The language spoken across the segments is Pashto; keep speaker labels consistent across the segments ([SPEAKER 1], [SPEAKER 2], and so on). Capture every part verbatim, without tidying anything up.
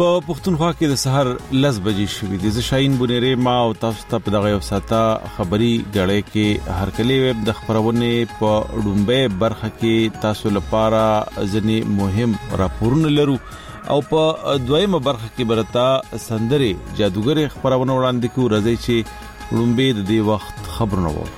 [SPEAKER 1] په پښتونخوا کې د سحر لس بجې شوې دي. زه شاهین بونیری ما او تاسو ته په دغه یو ساعته خبري غړې کې هرکلی ویب د خبرونه په ډومبه برخه کې تاسو لپاره ځنې مهم راپورونه لرو او په دویمه برخه کې برتا سندري جادوګر خبرونه وړاندې کوو. راځي چې ډومبه د دې وخت خبرونه وو.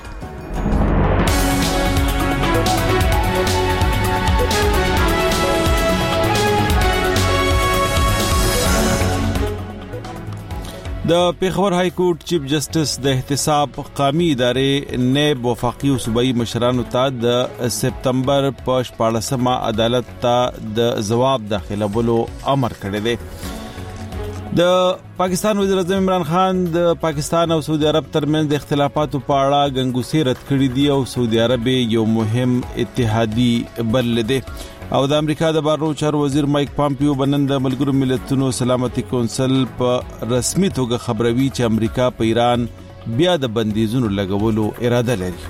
[SPEAKER 1] د پیښور های کورټ چیف جسټس د احتساب قومي ادارې نیب وفاقي او صوبایي مشرانو ته د سپتمبر په شپاړسمه عدالت ته د جواب داخلولو امر کړی دی. د پاکستان وزیر اعظم عمران خان د پاکستان او سعودي عرب ترمنځ د اختلافاتو په اړه غنګوسې رد کړې دي او سعودي عرب یو مهم اتحادي بلل دي. او د امریکا د بهرنیو چارو وزیر مایک پامپیو بنن د ملګرو ملتونو سلامتي کونسل په رسمي توګه خبروي چې امریکا په ایران بیا د بندیزونو لګولو اراده لري.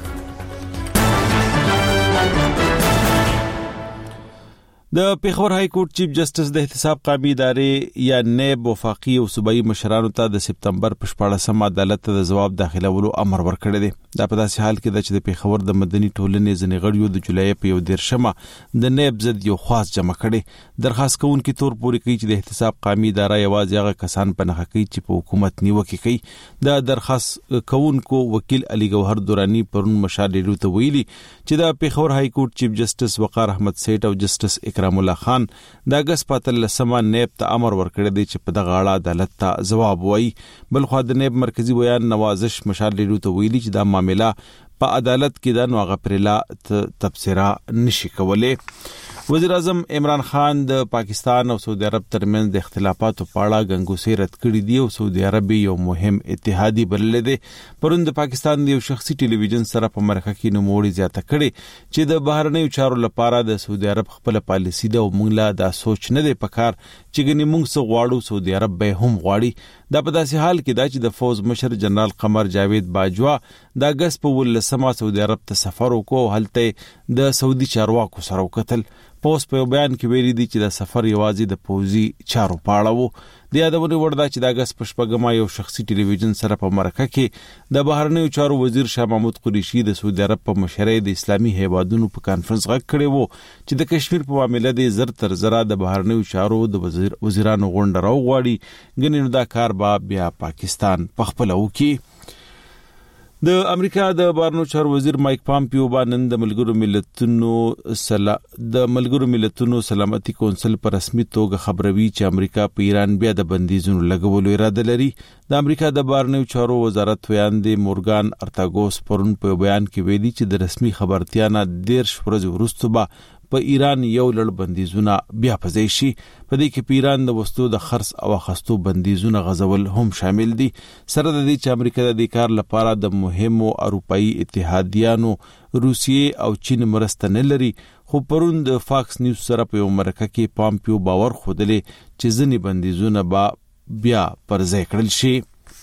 [SPEAKER 1] د پیښور های کورټ چیف جسټس د احتساب قومي ادارې یا نیب وفاقي او صوبایي مشرانو ته د سپتمبر په شپاړسمه عدالت ته د جواب داخلولو امر ورکړی دی. دا په داسې حال کې چې د پیښور د مدني ټولنې ځینې غړیو د جولای په یو دیرشمه د نیب ضد یو خاص جمع کړي درخواست کوونکي تور پوري کوي چې د احتساب قومي اداره یوازې هغه کسان په نخښه کوي چې په حکومت نیوکه کوي. د درخواست کوونکو وکیل علي ګوهر دورانی پرون مشاهده ته ویلي چې د پیښور های کورټ چیف جسټس وقار احمد سیټ او جسټس اکرام الله خان د اگست پاتلسمه نیب ته امر ورکړی دی چې په دغه اړه عدالت ته جواب وایي. بل خو د نیب مرکزی بیان نوازش مشاهده ته ویلي چې دا معاملې په عدالت کې د نوغه پرلا تبصره نشي کولای. وزیر اعظم عمران خان د پاکستان او سعودي عرب ترمنځ د اختلافاتو په اړه غنګوسې رد کړې دي او سعودي عرب یو مهم اتحادي بلل دي. پرون د پاکستان د یو شخصي ټلویزیون سره په مرکه کې نوموړي زیاته کړي چې د بهرنیو چارو لپاره د سعودي عرب خپل پالیسی ده او موږ لا دا سوچ نه دی پکار چې ګنې موږ څه غواړو سعودي عرب به هم غواړي. دا په داسې حال کې دا چې د فوز مشر جنرال قمر جاوید باجوا د اگست په ولسمه سعودي عرب ته سفر وکړ. هلته د سعودي چارواکو سره وکتل. پوس په بیان کې ویلي دي چې د سفر یوازې د پوزي چارو پاړه وو. د یادونه ورده چې د اگست په شپږمه یو شخصي ټلویزیون سره په مرکه کې د بهرنیو چارو وزیر شاه محمود قریشي د سعودي عرب په مشرۍ د اسلامي هیوادونو په کانفرنس غږ کړی وو چې د کشمیر په معاملې د زر تر زره د بهرنیو چارو د وزیر وزیرانو غونډه راو غواړي. ګنې نو دا کار به بیا پاکستان په خپل وکي. د امریکا د بهرنیو چارو وزیر مایک پامپیو باندې د ملګرو ملتونو سلا د ملګرو ملتونو سلامتي کونسل پر رسمي توګه خبروي چې امریکا په ایران بیا د بندیزونو لګولو اراده لري. د امریکا د بهرنیو چارو وزارت ویاندې مورګان ارتاګوس پرون په بیان کې ویلي چې د رسمي خبرتیا نه دیرش ورځې وروسته به په ایران یو لړ بندیزونه بیا پځای شي. په دې کې په ایران د وسلو د خرڅ او اخیستو بندیزونه غځول هم شامل دي. سره د دې چې امریکا د دې کار لپاره د مهمو اروپאי اتحادیانو روسیې او چین مرسته نه لري. خو پرون د فاکس نیوز سره په یو مرکه کې پامپیو باور خوده چې ځینې بندیزونه به بیا پر ځای کړل شي.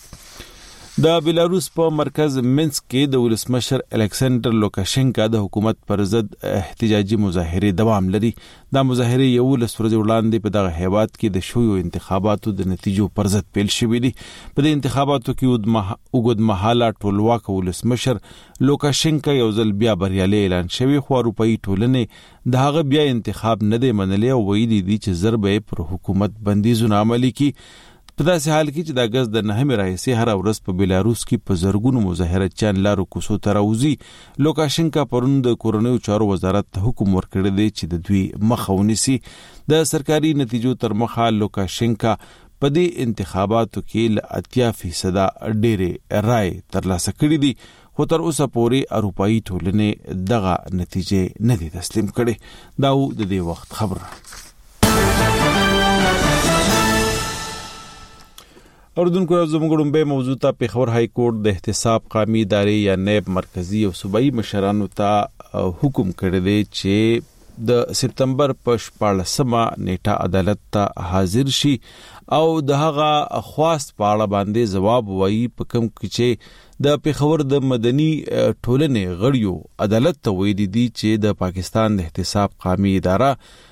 [SPEAKER 1] د بیلاروس په مرکز منسک کې د ولسمشر الکساندر لوکاشنکا د حکومت پر ضد احتجاجي مظاهره دوام لري. دا مظاهره یو لس ورځې وړاندې په دغه هیواد کې د شویو انتخاباتو د نتیجو پر ضد پیل شوې دي. په دې انتخاباتو کې اوږد مهاله ټولواک ولسمشر لوکاشنکا یو ځل بیا بریالي اعلان شوی خو اروپאי ټولنې د هغه بیا انتخاب نه دی منلی او ویلي دي چې ضربه پر حکومت بندیزونه عملي کی. په داسې حال کې چې د اگست د نهمې راهیسې هر ورځ په بیلاروس کې په زرګونو مظاهرچیان لارو کوڅو ته راوځي. لوکاشنکا پرون د کورنیو چارو وزارت ته حکم ورکړی دی چې د دوی مخه ونیسي. د سرکاري نتیجو تر مخه لوکاشنکا په دې انتخاباتو کې له اتیا فیصده ډېرې رای ترلاسه کړي دي. خو تر اوسه پورې اروپאי ټولنې دغه نتیجې نه دي تسلیم کړي. دا و د دې وخت خبره. اردوونکو زموږ ډومبه موضوع ته پیښور های کورټ د احتساب قومي ادارې یا نیب مرکزی او صوبایي مشرانو ته حکم کړی دی چې د سپتمبر په شپاړسمه نیټه عدالت ته حاضر شي او د هغه خواست په اړه باندې جواب وایي په کوم کې چې د پیښور د مدني ټولنې غړیو عدالت ته ویلي دي چې د پاکستان د احتساب قومي اداره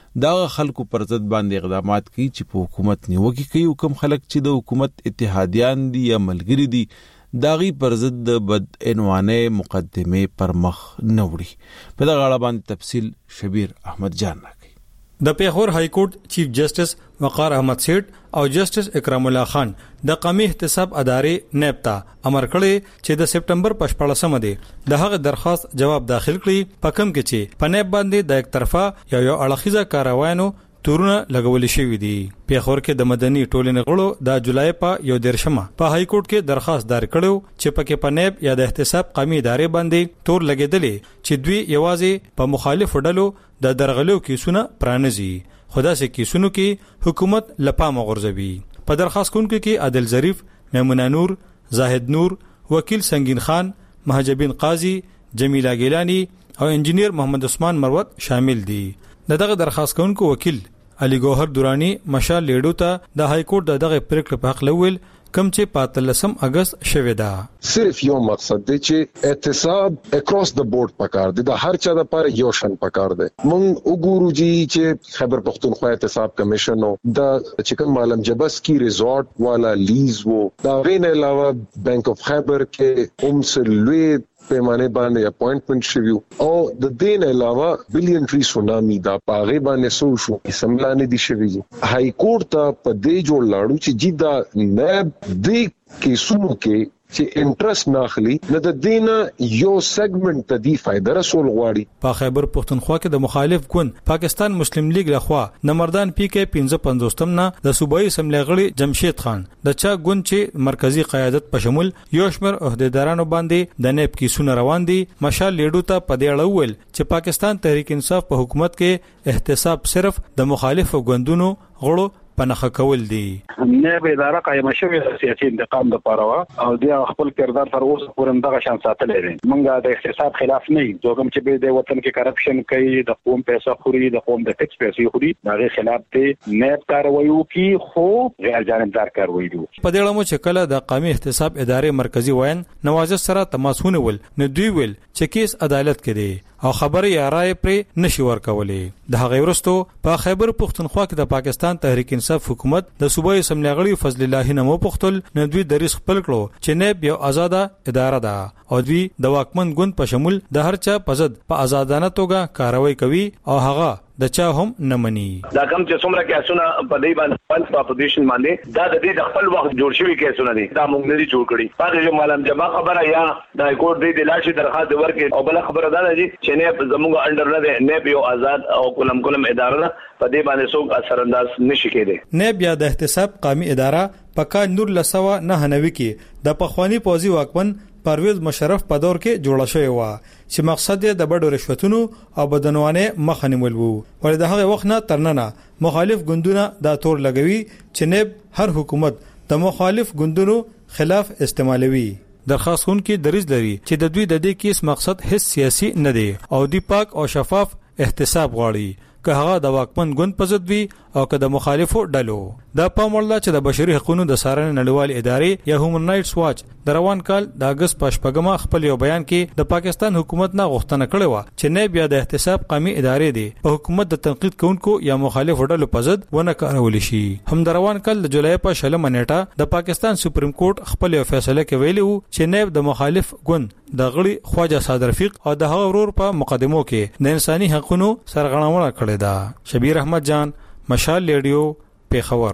[SPEAKER 1] دا خلکو پر ضد باندې اقدامات کوي چې په حکومت نیوکه کوي او کوم خلک چې د حکومت اتحادیان دي یا ملګری دي داغي پر ضد د بدعنوانه مقدمه پر مخ نه وړي. په دا غاړه باندې تفصیل شبیر احمد جان راکړي.
[SPEAKER 2] د پیښور های کورټ چیف جسټس وقار احمد سیټ او جسټس اکرام الله خان د قومي احتساب ادارې نیب ته امر کړی چې د سپټمبر په شپږمه دی د هغه درخواست جواب داخل کړي په کوم کې چې په نیب باندې د یک طرفه یا یو اړخیزه کاروانو تورونه لګول شوی دي. پیښور کې د مدني ټولنې غړو د جولای په یو دیرشمه په های کورټ کې درخواست دار کړو چې پکې په نیب یا د احتساب قومي ادارې باندې تور لګیدلې چې دوی یوازې په مخالف ډلو د درغلو کیسونه پرانځي خدا سي کیسونو کې حکومت لپام غورځوي. په درخواست کوونکو کې عادل ظریف، میمونه نور، زاهد نور، وکیل سنگین خان، مهاجبین قاضي، جمیلا ګیلانی او انجینیر محمد عثمان مروت شامل دي. دغه درخواست کوونکو وکیل علي ګوهر دورانی مشال لیډو ته د های کورټ دغه پریکړه په حق لول کم چې پاتلسم اگست شوه دا
[SPEAKER 3] صرف یو مقصد دی چې احتساب اکراس د بورډ پکار دی د هر چا د پر یو شن پکار دی. مونږ وګورو چې خیبر پختونخوا احتساب کمیشن او د چکن عالم جبس کی ریزورټ والا لیز وو دا غین علاوه بانک اف خیبر کې اوم سلوی پیمانه باندې اپوینټمنٹ شویو او د دین علاوه بلین ټری سونامي دا پاغه باندې سو شو اسمبلانه دي شوی. های کورټ ته په دې جوړ لاړو چې جدا نیب دې کې سونو کې چې انټرست ناخلی نه د دینه یو سیګمنټ ته دی فائدہ رسول غواړي.
[SPEAKER 2] په خیبر پختونخوا کې د مخالف ګوند پاکستان مسلم لیگ لخوا نمردان پی کې پنځه پنځوستم نه د صوبایي اسمبلی غړي جمشید خان د چا ګوند چې مرکزی قیادت په شمول یو شمېر عہدیدارانو باندې د نیب کې سونه روان دي مشال لیډو ته په دې اړه ویل چې پاکستان تحریک انصاف په حکومت کې احتساب صرف د مخالف ګوندونو غړو پنخه کول دي.
[SPEAKER 4] نه به اداره قائم شوی د سیاسي انتقام د پاره او د خپل کردار تر اوسه پورې دغه شان ساتلې دي. مونږه د احتساب خلاف نه یو کوم چې به د وطن کې کرپشن کوي د قوم پیسې خوري د قوم د ټیکس پیسې خوري دغه خلاف ته نه کاروي کی خو غیر جانبدار کاروي دي.
[SPEAKER 2] په دې اړه مو چې کله د قومي احتساب ادارې مرکزی وین نواز سره تماسونه ول نه دوی ول چې کیس عدالت کې دی او خبري یا رائے پر نشي ورکولې. د هغه ورستو په خیبر پختونخوا کې د پاکستان تحریک انصاف حکومت د صوبایي اسمبلی غړي فضل الله نمو پختل نه دوی د ریس خپل کړو چې نیب یو آزاده اداره ده او دوی د واکمن ګوند په شمول د هر چا په ضد په آزادانه توګه کاروي کوي او هغه د چا هم نه مني.
[SPEAKER 5] دا کوم چې څومره کیسونه په دې باندې په اپوزیشن باندې دا د دې د خپل وخت جوړ شوی کیسونه دي دا موږ نه دي جوړ کړی. پاره جو مالم جما خبره یا د کوټ دې د لاشي درخواست ورکړي او بل خبره ده چې نه زموږ انډر نه دی نه یو آزاد او کلم کلم اداره په دې باندې څوک اثر انداز نشي کېدی.
[SPEAKER 2] نه بیا د احتساب قومي اداره پکا نور لسوا نه هنوي کې د پخوانی پوزي واکمن پرویز مشرف په دور کې جوړه شوی و چې مقصد یې د بډو رشوتونو او بدنوانه مخ نیول وو. ولې د هغه وخت نه ترننه مخالف ګوندونه دا تور لګوي چې نیب هر حکومت د مخالف ګوندونو خلاف استعمالوي. درخواست کوونکي دریځ لري چې د دوی د دې کیس مقصد هیڅ سیاسي نه دی او دی پاک او شفاف احتساب غواړي که هغه د واکمن ګوند په ضد وي او که د مخالفو ډلو. دا پام وړ چې د بشري حقوقو د څارنې نړیوال ادارې یا هیومن رائټس واچ د روان کال د اگست په شپږمه خپل یو بیان کې د پاکستان حکومت نه غوښتنه کړې و چې نه بیا د احتساب قومي ادارې دي په حکومت د تنقید کوونکو یا مخالفو ډلو په ضد ونه کارول شي. هم د روان کال د جولای په شلمه نیټه د پاکستان سپریم کورټ خپل یو فیصله کې ویلي وو چې نه د مخالف ګوند د غړي خواجه صادر رفیق او د هغه ورور په مقدمو کې د انساني حقوقو سرغړونه کړې ده. شبیر احمد جان مشال ریډیو پیښور.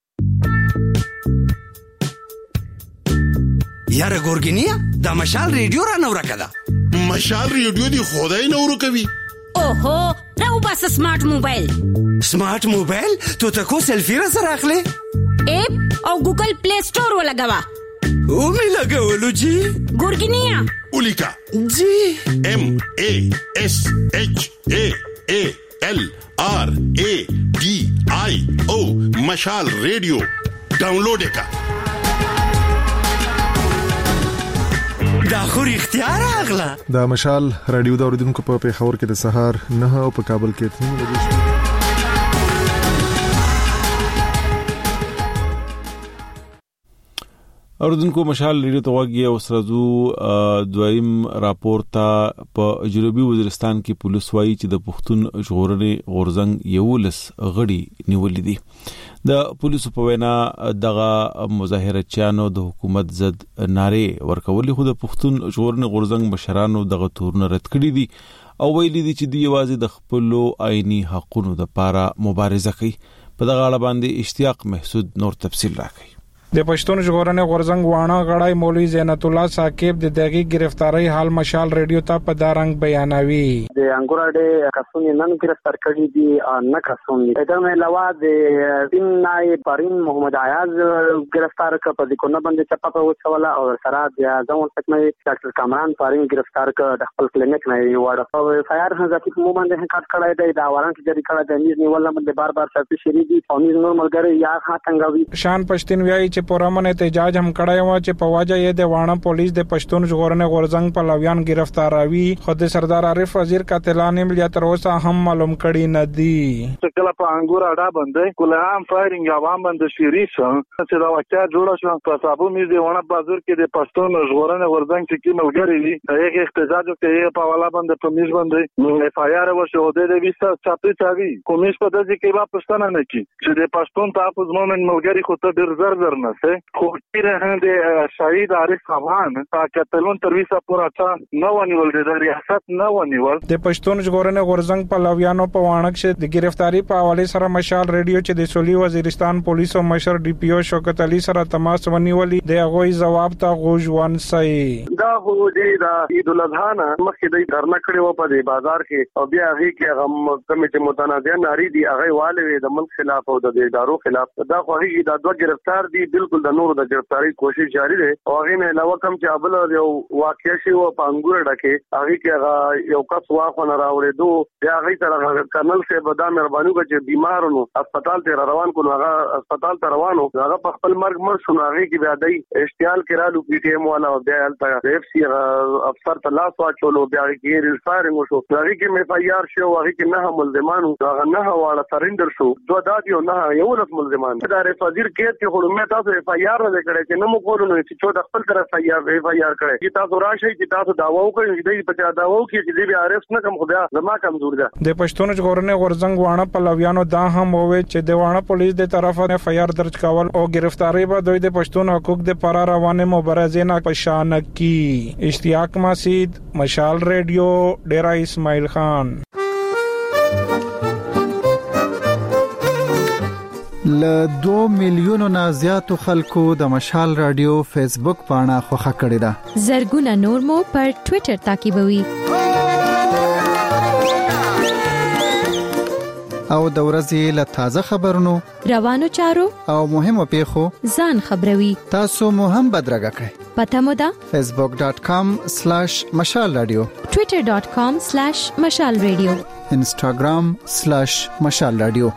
[SPEAKER 6] یاره ګورګینیا دا مشال ریډیو را نو راکړه.
[SPEAKER 7] مشال ریډیو دی خدای نو ورکوي.
[SPEAKER 8] اوهو راو بس سمارټ موبایل.
[SPEAKER 6] سمارټ موبایل تو تکو سیلفی را سره اخلي
[SPEAKER 8] اپ او ګوګل پلی سٹور ولګوا
[SPEAKER 6] او می لګولو جی
[SPEAKER 8] ګورګینیا
[SPEAKER 7] اولیکا
[SPEAKER 6] جی
[SPEAKER 7] ام ا اس اچ ا ا L R A D I O مشال ریڈیو ډاونلوډ کا.
[SPEAKER 6] دا خو اختیار اغلا
[SPEAKER 9] دا مشال رادیو دا اوریدونکو په پیښور کې د سهار نه او په کابل کې تنو لګیږي.
[SPEAKER 1] اوردونکو مشال ریډیو ته وګورئ او سرزو دویم راپور ته په جنوبي وزیرستان کې پولیس وایي چې د پښتون ژغورنې غورځنګ یولس غړي نیولې دي د پولیسو په وینا دغه مظاهرچیانو د حکومت ضد نارې ورکولې خو د پښتون ژغورنې غورځنګ مشرانو دغه تورونه رد کړي دي او ویلي دي چې دوی یوازې د خپلو آئینی حقونو لپاره مبارزه کوي په دغه اړه باندې اشتیاق محسود نور تفصیل راکړي
[SPEAKER 10] د پښتون ژغورنې غورځنګ وانه غړای مولوی زینت الله ثاقب د دغه گرفتاری حال مشال ریډیو ته په دارنګ بیانوي
[SPEAKER 11] د انګورډه کسونی نن گرفتار کړي دي نه کسونی دا مې علاوه د دین نائب پرین محمد عیاض گرفتار ک په دکونه باندې چپا په وڅولا او سره د ځون تک مې ډاکټر کامران پرین گرفتار ک د خپل کلینیک نه وړ او فایر ځکه په مو باندې هکټ کړای دی دا وارانت جری کړای دی نیز نیول باندې بار بار ساتي شری دي او نیز نورمال ګری یا څنګه
[SPEAKER 10] شان پښتون ویای چې پرمن احتجاج هم کړای و چې په واجه یې د وانه پولیس د پښتون ژغورنې غورځنګ په لویان گرفتاروي خود سردار عارف وزیر قاتلان ملي تر اوسه هم معلوم کړي نه دي
[SPEAKER 12] کله په انګور اډا باندې کله هم فایرینګ عوام باندې شری شو چې دا واقعیا جوړه شو په صابو میز دی وانه بازار کې د پښتون ژغورنې غورځنګ چې کی ملګری دي هغه احتجاج کوي په والا باندې په میز باندې اف آی آر وشو د دې وسته چاپی چاوي کومیش په دې کې با پښتنه نه کی چې د پښتون تحفظ مومن ملګری خو ته ډیر زر زر نه سه خو د شهید عارف افغان په کتلون تر ویسه پورا نه ونیول د ریاست نه ونیول
[SPEAKER 10] د پښتون ژغورنې غورځنګ په لویانو په وانه کې د گرفتاری په حواله سره مشال ریډیو چې د سولي وزیرستان پولیسو مشر ډي پی او شوکت علي سره تماس ونیولې د هغه جواب ته غوښ ونسي
[SPEAKER 11] دا هو د عید الاضحی مخکې د درنه کړي و په بازار کې او بیا هغه کې غم کمیټه متنازعه ناری دی هغه والي د ملک خلاف او د ادارو خلاف دا خو هغه د دوه گرفتار دي بالکل د نور د گرفتاری کوشش جاری ده او هغه نه علاوه کوم چې ابل یو واقعي شی او پنګور ډکه هغه کې یو کس واخونه راوړې دوه بیا هغه تر کرنل سے بدا مهرباني وکړي چې بیمارونو هسپتال ته روان کړو هغه هسپتال ته روانو هغه په خپل مرګ مر شو هغه کې بیا دای اشتعال کړهلو پی ټی ایم والا بیا الته اف سی افسر ته لاس واچولو بیا کې ریفایرینګ وشو هغه کې مې فایار شو هغه کې نه ملزمانو هغه نه واړه سرندر شو دوه دادی او نه یو لس ملزمان دا رفاضیر کې ته خو تاسو اف آی آر نه کړی چې نو مو کولو نو چې څو د خپل طرف اف آی آر کړی چې تاسو راشي چې تاسو داوا وکړئ چې دې په داوا وکړي چې دې بیا ارست نه کوم خدای زما کمزور ده
[SPEAKER 10] د پښتون ژغورنې غورځنګ وانه په لویانو دا هم وویل چې د وانه پولیس د طرفه اف آی آر درج کول او گرفتاری به دوی د پښتون حقوق د پر روانه مبارزې نه پشان کی اشتیاق مسید مشال ریډیو ډیرا اسماعیل خان
[SPEAKER 13] ل دو میلیونو نه زیاتو خلکو د مشال رادیو فیسبوک پاڼه خوښه کړې ده
[SPEAKER 14] زرګونه نور مو پر ټوئیټر تعقیبوي
[SPEAKER 13] او د ورځې له تازه خبرونو
[SPEAKER 14] روانو چارو
[SPEAKER 13] او مهمو پیښو
[SPEAKER 14] ځان خبروي
[SPEAKER 13] تاسو مو هم بدرګه کړئ
[SPEAKER 14] پته مو ده
[SPEAKER 13] facebook dot com slash mashal radio
[SPEAKER 14] twitter dot com slash mashal radio
[SPEAKER 13] instagram slash mashal radio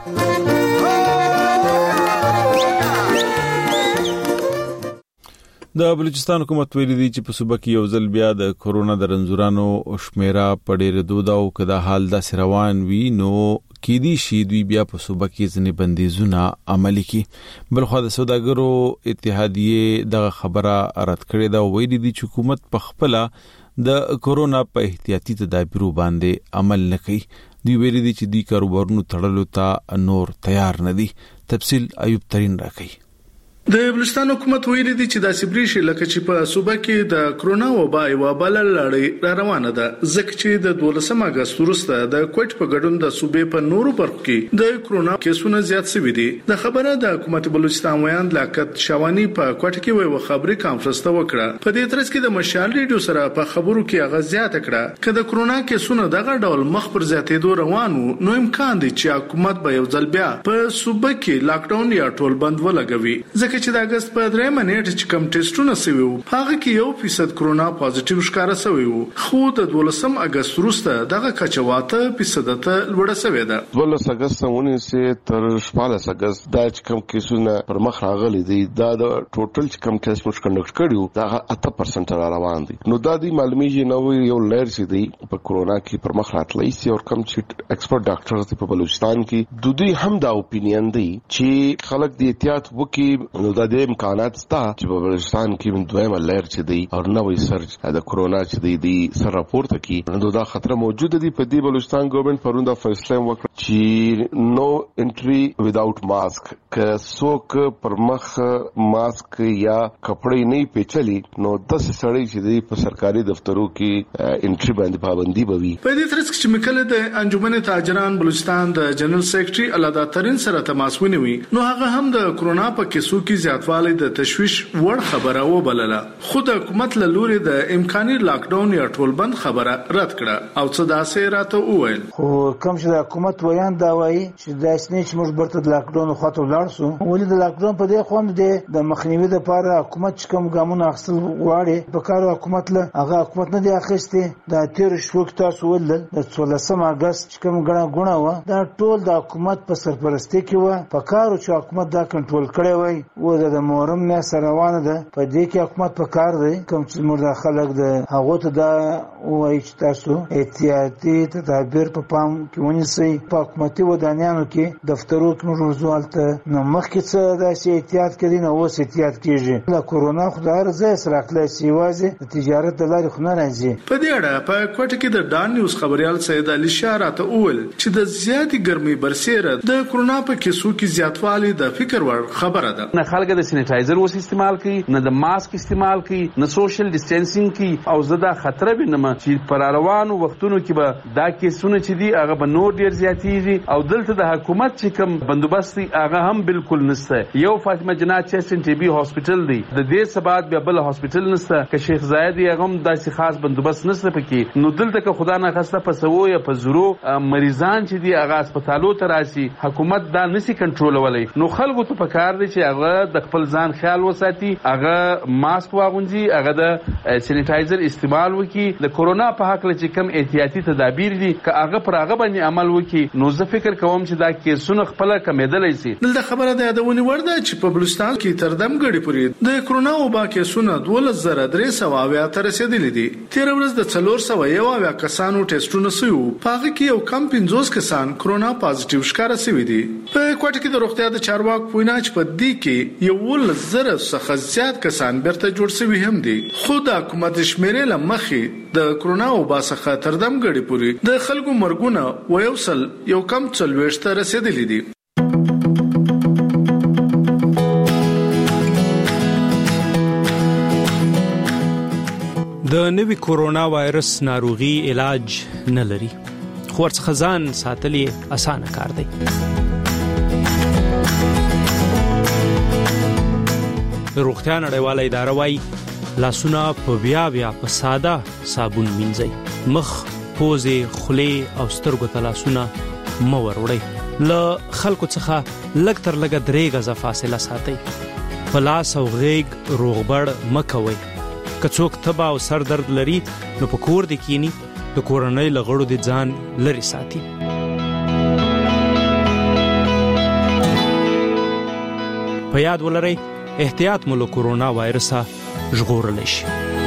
[SPEAKER 1] د بلوچستان حکومت ویلي دی چې په صوبه کې یو ځل بیا د کورونا د رنځورانو شمیره په ډېرېدو دوه او کدا حال د روان وي نو کې دي شي دوی بیا په صوبه کې ځنې بندیزونه عملي کړي بل خو د سوداګرو اتحادیه د خبره رد کړې دا ویلي دی چې حکومت په خپل د کورونا په احتیاطي تدابیرو باندې عمل نه کوي دوی ویلي دی چې دوی کاروبارونو تړلو ته نور تیار نه دي تفصیل ایوب ترين راکړي
[SPEAKER 15] د بلوچستان حکومت ویلي دی چې د سبریشي لکه چې په صوبه کې د کرونا وبا یو بل لړۍ را روانه ده ځکه چې د دولسم اگست وروسته د کوټ په ګډون د صوبې په نورو برخو کې د کرونا کیسونه زیات شوي دي د خبره د حکومت بلوچستان ویاند لیاقت شوانی په کوټ کې وی خبري کانفرنس ته وکړه په دې ترڅ کې د مشال ریډیو سره په خبرو کې هغه زیات کړه چې د کرونا کیسونه دغه ډول مخ پر زیاتېدو روانو نو امکان دی چې حکومت به یو ځل بیا په صوبه کې لاک ډاون یا ټول بند ولګوي چې د اگست په درې منېټه چې کم ټیسټونه سوي وو هغه کې یو فیصد کرونا پازیټیو ښکارا سوي وو خو د دولسم اگست وروسته دغه کچواته فیصد ته لوړه سوي ده
[SPEAKER 16] دولس اگست ونیسه تر شپږ اگست دا چې کم کیسونه پر مخ راغلي دي دا د ټوټل چې کم ټیسټ موږ کنډکټ کړیو دا اته پرسنټ را روان دي نو دا د معلومیږي نو یو لیر سي دي په کرونا کې پر مخ راتلای سي او کم چې ایکسپرت ډاکټرز په بلوچستان کې د دوی هم دا اپینین دي چې خلک د احتیاط وکي نو د دې امکانات ستا چې په بلوچستان کې دویمه لهر چې دی او نوې سرج د کورونا چې دی د سر راپورته کی نو دا خطر موجود دی په دې بلوچستان ګورنمنت پرونده فیصله وکړه چې نو انټری وداوت ماسک که څوک پر مخ ماسک یا کپڑے نه پیچلی نو داس سړی چې دی په سرکاري دفترو کې انټری باندې پابندي بوي.
[SPEAKER 15] په دې ترڅ کې مکله د انجمن تاجران بلوچستان د جنرال سیکریټري الادا ترين سره تماس ونیوي نو هغه هم د کورونا په کیسو کې زیاتوالی د تشویش وړ خبره و بلله. خو د حکومت له لوري د امکاني لاک ډاون یا ټول بند خبره رد کړه او څه داسې راته وویل.
[SPEAKER 17] خو کوم چې د حکومت ویان دا وایي چې د اسنیچ موږ برته د لاک ډاون خاطر لاړ سو ولې د لاک ډاون په دې خوند دی د مخنیوي لپاره حکومت کوم ګامونه اخیستل غواړي په کار حکومت له هغه حکومت نه دی اخیستي د تیر شوک تاسو ول د څوارلسم اگست کوم غړا غونه و دا ټول د حکومت په سرپرستی کې و په کارو چې حکومت دا کنټرول کړی وای و د مورم نه سره روانه ده په دې کې حکومت په کار دی کوم چې موږ خلک د هغه ته دا وایي چې تاسو احتیاطي تدابیر په پام کې ونیسئ په حکومتي ودانیانو کې دفترو کې موږ ورزوالته نو مخکې څه د احتیاط کړي نو اوس احتیاط کیږي د کورونا خدای رضا سره خلاص سیوازي د تجارت د لارې خو نه راځي.
[SPEAKER 15] په دې اړه په کوټه کې د ډان نیوز خبريال سید علي شاه راته وویل چې د زیاتې ګرمۍ برسېره د کورونا په کیسو کې زیاتوالی د فکر وړ خبره ده.
[SPEAKER 18] نه خلک د سینیټایزر وس استعمال کوي نه د ماسک استعمال کوي نه سوشل ډیسټنسینګ کوي او زدا خطر به نه چې پر روانو وختونو کې به دا کیسونه چې دي هغه به نور ډیر زیاتېږي او دلته د حکومت چې کوم بندوبست هغه هم بالکل نشته. یو فاطمه جنات چیسن ټي بي هاسپټل دی د دې سبات بیا بل هاسپټل نشته که شیخ زاید هغه هم داسې خاص بندوبست نشته پکې نو دلته که خدا نه خسته په سوو یا په زرو مریضان چې دی هغه هسپتالو ته راشي حکومت دا نسی کنټرولولای نو خلکو ته پکار دی چې هغه د خپل ځان خیال وساتي هغه ماسک واغونځي هغه د سینیټایزر استعمال وکړي د کورونا په حق له چې کم احتیاطي تدابیر دي که هغه پر هغه باندې عمل وکړي نو زه فکر کوم چې دا کیسونه خپل کمیدلای شي.
[SPEAKER 15] دلته خبره ده یادونه ورده چې په بلوچستان کې تر دم غړي پورې د کورونا وبا کیسونه دولس زره درې سوه اویا ته رسیدلي دي. تیر ورځ د څلور سوه یو اویا کسانو ټیسټونه شوي وو په هغه کې یو کم پنځوس کسان کورونا پازیټیو ښکاره شوي دي. په کوټه کې د روغتیا د چارواکو وینا چې په دې کې یولس زره څخه زیات کسان بیرته جوړ شوي هم دي. خو د حکومت شمیرې له مخې د کورونا وبا څخه تر دم غړي پورې د خلکو مرګونه و یو سل یو کم څلوېښت ته رسیدلي دي.
[SPEAKER 19] د نوي کورونا وایرس ناروغي علاج نه لري خو ورڅخه ځان ساتل یې اسانه کار دی. روغتیا نړیواله اداره وايي لاسونه په بیا بیا په ساده صابون مینځئ مخ پوزې خولې او سترګو ته لاسونه مه وروړئ له خلکو څخه لږ تر لږه درې غزه فاصله ساتئ په لاس او غېږ روغبړ مه کوئ که څوک تبه او سر درد لري نو په کور دې کینی د کورنۍ له غړو دې ځان لرې ساتي. په یاد ولرئ احتیاط مو له کورونا وایرسه ژغورلی شي.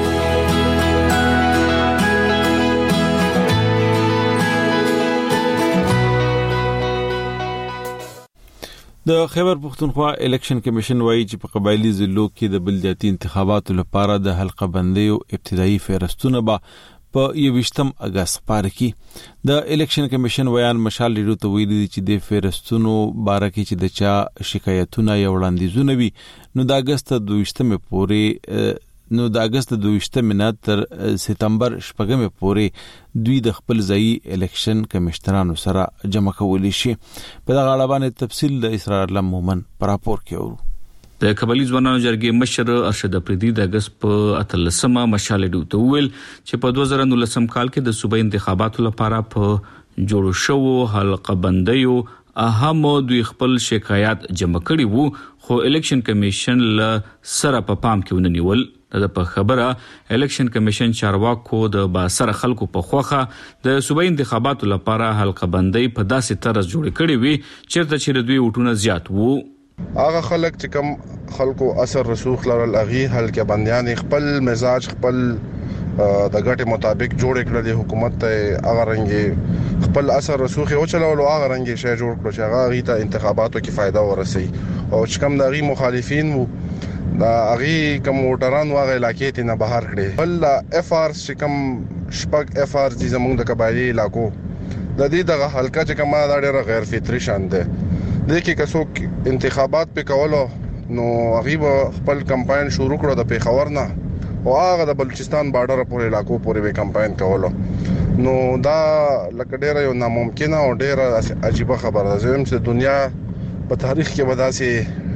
[SPEAKER 1] د خیبر پختونخوا الیکشن کمیشن وایي چې په قبایلی ضلعو کې د بلدیاتي انتخاباتو لپاره د حلقه بندیو ابتدایي فهرستونه به په یوویشتم اگست خپاره کړي. د الیکشن کمیشن ویان مشال ریډیو ته ویلي دي چې د فهرستونو باره کې چې د چا شکایتونه یا وړاندیزونه وي نو د اگست دویشتمې پورې نو د اگست دویشتمې نه تر سپتمبر شپږمې پورې دوی د خپل ځایي الیکشن کمشنرانو سره جمع کولی شي. په دغه اړه باندې تفصیل د اسرار الله مومن پر راپور کې اورو.
[SPEAKER 20] د قبایلی ځوانانو جرګې مشر ارشد افریدي د اگست په اتلسمه مشال ډیو ته ویل چې په دوه زره نولسم کال کې د صوبایي انتخاباتو لپاره په جوړ شوو حلقه بندیو اهم دوی خپل شکایات جمع کړي وو خو الیکشن کمیشن له سره په پام کې ونیول. د په خبره الیکشن کمیشن چارواکو د باسر خلکو په خوخه د صوبایي انتخاباتو لپاره حلقه بندي په داسې طرز جوړ کړي وي چیرته چې دوی وټونه زیات وو.
[SPEAKER 16] هغه خلک چې کوم خلکو اثر رسوخ لرل اغي حلقه بنديان خپل مزاج خپل د ګټې مطابق جوړ کړل د حکومت ته هغه رنګي خپل اثر رسوخه او چلولو هغه رنګي شی جوړ کړو چې هغه غیته انتخاباتو کې فائدہ ورسي او چې کوم د غي مخالفین وو دا غي کوم ووټران واغې علاقې ته نه بهر کړي بل اف ار چې کوم شپږ اف ار چې زموږ د قبایلی علاقو د دې دغه حلقه چې کومه دا ډېر غیر فطري شان ده د کې کڅو انتخابات په کولو نو غیب خپل کمپاین شروع کړو د پیښور نه او هغه د بلوچستان بارډر پورې علاقو پورې به کمپاین کولو نو دا لکه ډېر یو ناممکن او ډېر عجیب خبره ده چې دنیا په تاریخ کې وداسي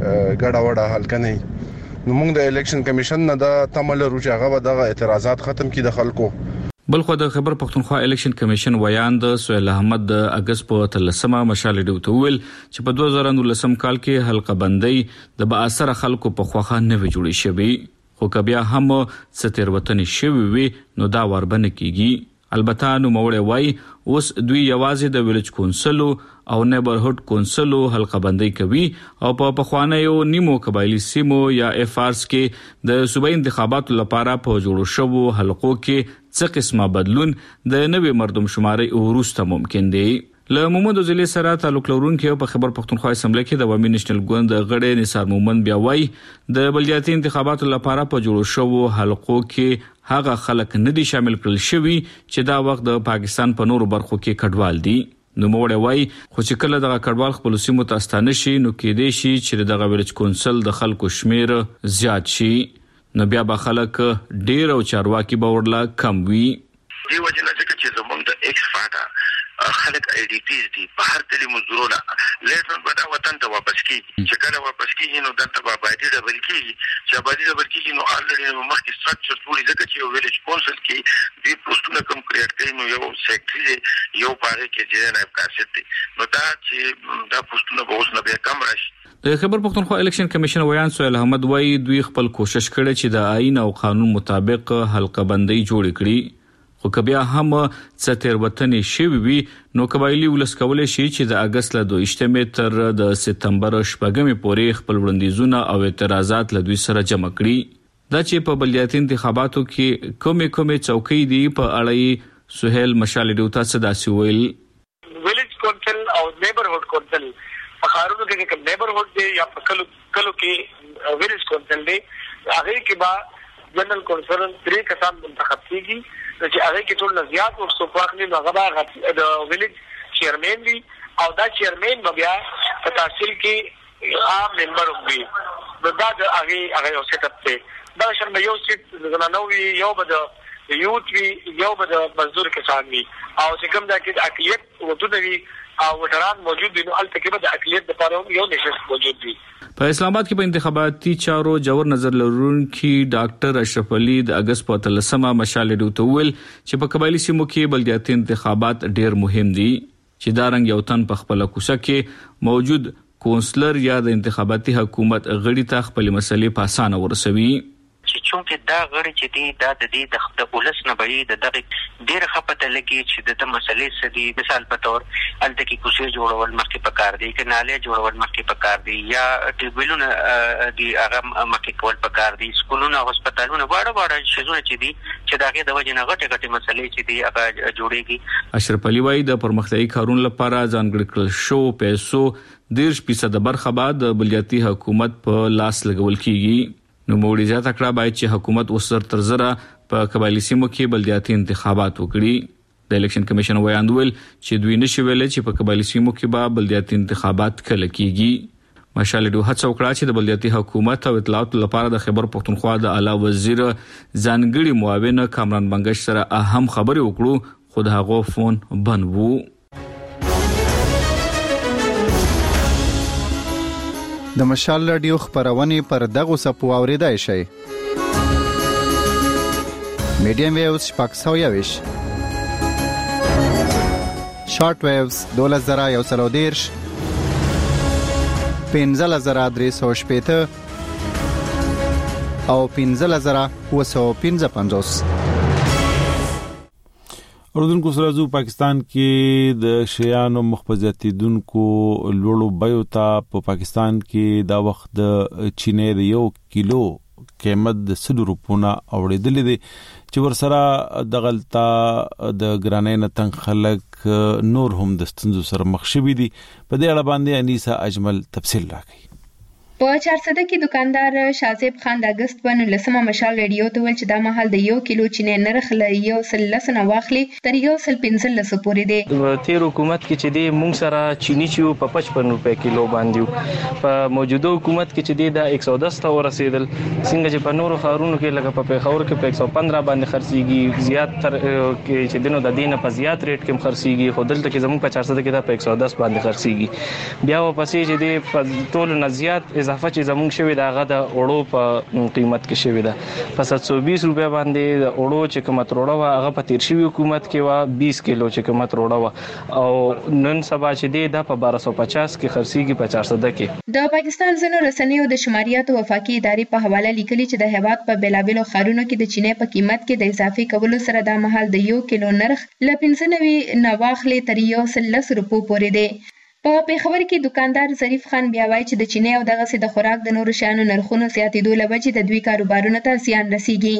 [SPEAKER 16] ګډه وډه حلقه نه نو موږ د الیکشن کمیشن نه د تمل روچاغه و دغه اعتراضات ختم کړي د خلکو
[SPEAKER 20] بلخو د خبر پښتونخوا الیکشن کمیشن ویاند سہیل احمد د اگست په تلسمه مشال ډیوته ویل چې په دوه زره نولسم کال کې حلقه بندي د با اثر خلکو په خوخه نه وجوړي شوی خو کبیا هم ستر وطن شوی وي نو دا وربنه کیږي البته نو موړې وای اوس دوی یوازې د ویلج کونسل او نیبرهود کونسل حلقه بندي کوي او په پخوانیو نیمو قبایلی سیمو یا اف ارز کې د صوبایي انتخاباتو لپاره په جوړو شوو حلقو کې څه قسمه بدلون د نوې مردم شماري وروسته ممکن دی له محمد وزلی سره تعلق لرونکي په خبر پښتونخوا اسمبلی کې د عوامي نېشنل ګوند غړي نثار مومن بیا وای د بلدیاتي انتخاباتو لپاره په جوړو شوو حلقو کې هغه خلک نه دي شامل کړل شوی چې دا وخت د پاکستان په نورو برخو کې کډوال دي نو موړې وای خو چې کله دغه کډوال خپل سیمو ته ستانه شي نو کې دي شي چې دغه ویلج کونسل د خلکو شمیر زیات شي نو بیا به خلک ډیر او چارواکي باورلا کم وي
[SPEAKER 21] دی وجنه چې زمونږ د ایکس فاټا خلک ای ډی پیز دي په هر تلی مزدورونه لیټن په دا وطن ته واپس کیږي چې کله واپس کیږي نو دلته به آبادي ډبل کیږي چې آبادي ډبل کیږي نو الریډي مخکې سټرکچر ټول ځکه چې ویلج کونسل کې دی پوسټونه کم کریټ کوي نو یو سیکټري یو پاره کې چې نه کاسټ دي نو دا چې دا پوسټونه به اوس نه به کم راشي
[SPEAKER 20] د خبر پښتونخوا الیکشن کمیشن ویان سہیل احمد وای دوی خپل کوشش کړي چې د آئین او قانون مطابق حلقه بندي جوړ کړي خو کبیا هم ستر وطن شوی وي نو قبایلی ولس کولای شي چې د اگست له دوه تر د سپتمبر شپږمې پورې خپل وړاندیزونه او اعتراضات له دوی سره جمع کړي دا چې په بلدیاتي انتخاباتو کې کومې کومې چوکۍ دي په اړه سہیل مشال ډیوتا صدا سی ویل
[SPEAKER 22] ویلج کونسل او نیبرهود کونسل په خارونو کې کوم نیبرهود دی یا په کلو کلو کې ویلج کونسل دی هغه کې با جنرال کونسل درې کسان منتخب کیږي چې هغه کې ټول زیات او صفاخلی هغه د ویلج چیرمن دی او دا چیرمن بیا په تحصیل کې عام ممبر وي نو دا د هغه هغه یو سیټ اپ دی دا شرم یو سیټ زنانوي یو بده یوت وی یو بده مزدور کسان وي او چې کوم دا کې اقلیت وجود وي او وټران موجود دي نو البته به د اقلیت لپاره یو نشست موجود دي
[SPEAKER 20] په اسلام آباد کې په انتخاباتي چارو جوړ نظر لرونکي ډاکټر اشرف علي د اگست په تلسمه مشال ډیوته ویل چې په قبایلی سیمو کې بلدیاتي انتخابات ډیر مهم دي چې دا رنګ یو تن په خپل کوڅه کې موجود کونسلر یا د انتخاباتي حکومت غړي ته خپل مسلې په اسانه ورسوي
[SPEAKER 23] چې چونکه دا غړي چې دی دا د دې د ولس نه به د دغه ډیر خپته لګي چې د مسلې سدي مثال په تور الته کې کوڅې جوړول مخکې پکار دي کې نالې جوړول مخکې پکار دي یا ټیبلونه دی هغه مخکې کول پکار دي سکولونه هسپتالونه واړه واړه شزونه چې دي چې داګه د وجه نه غټه غټه مسلې چې دی هغه جوړيږي
[SPEAKER 20] اشرف علي وايي د پرمختیايي کارونو لپاره ځانګړي کړل شو پیسو ډیر فیصد برخه بعد د بلدیاتي حکومت په لاس لګول کیږي نو موړي زیات کړه باید چې حکومت وسر تر زره په قبایلی سیمو کې بلدیاتي انتخابات وکړي د الیکشن کمیشن ویاندول چې دوی نشي ویل چې په قبایلی سیمو کې به بلدیاتي انتخابات کله کیږي مشال ډیو هڅه وکړه چې د بلدیاتي حکومت او اطلاعات لپاره د خبر پښتونخوا د اعلی وزیر ځانګړي معاون کامران بنگش سره اهم خبري وکړو خو هغه فون بند وو
[SPEAKER 13] د مشال رادیو خبرونه پر دغه سپو اوریدای شي میډیم ویوز شپږ سوه یویش شارټ ویوز دوله زره یو سل او دېرش پنځه زره درې سوه شپېته او پنځه زره اووه سوه پنځه پنځوس
[SPEAKER 1] اردن کو سره پاکستان کې د شیانو مخبزیاتیدونکو لوړو بیو ته په پاکستان کې دا وخت د چینې د یو کیلو قیمت د سل روپونه اوریدل دي چې ورسره د غلطا د ګرانین تنگ خلک نور هم د ستونزو سره مخ شوي دي. په دې اړه باندې انیسا اجمل تفصیل راکړي.
[SPEAKER 3] په چارسده کې دکاندار شازیب خان د اگست په نولسمه مشال ریډیو ته ویل چې دا مهال د یو کیلو چینې نرخ له یو سل لس نه واخلي تر یو سل پنځه لس پورې دی.
[SPEAKER 4] تیر حکومت کې چې دی مونږ سره چینی چې په پچپن روپے کیلو باندې په موجوده حکومت کې چې دی دا یک سو دس ته ورسېدل. څنګه چې په نورو ښارونو کې لکه په پیښور کې په یک سو پندرہ باندې خرڅيږي زیات تر کې چې دینو د دینه په زیات ریټ کې خرڅيږي خو دلته کې زموږ په چارسده کې دا په یک سو دس باندې خرڅيږي. بیا واپسې چې دی په ټول نه زیات اضافه چې زموږ شوی دا غا د اورو په قیمت کې شوی دا په سات سو بیس روپیا باندې د اورو چې قیمت روړه وا هغه په تیر شوی حکومت کې وا بیس کیلو چې قیمت روړه وا او نن سبا چې دی دا په بارہ سو پچاس کې خرڅيږي په چارسده کې.
[SPEAKER 3] د پاکستان زنو رسنیو د شماریاتو وفاقي ادارې په حواله لیکلي چې د هیواد په بیلابلو خارونو کې د چینې په قیمت کې د اضافي کولو سره د محل د یو کیلو نرخ ل پنځه نوي نواخلې تر یو سل لس روپو پورې دی. په پیښور کې دکاندار ظریف خان بیا وایي چې د چینې او دغه سي د خوراک د نورو شیانو نرخونو زیاتېدو له وجې د دوی کاروبارونو ته زیان رسیږي.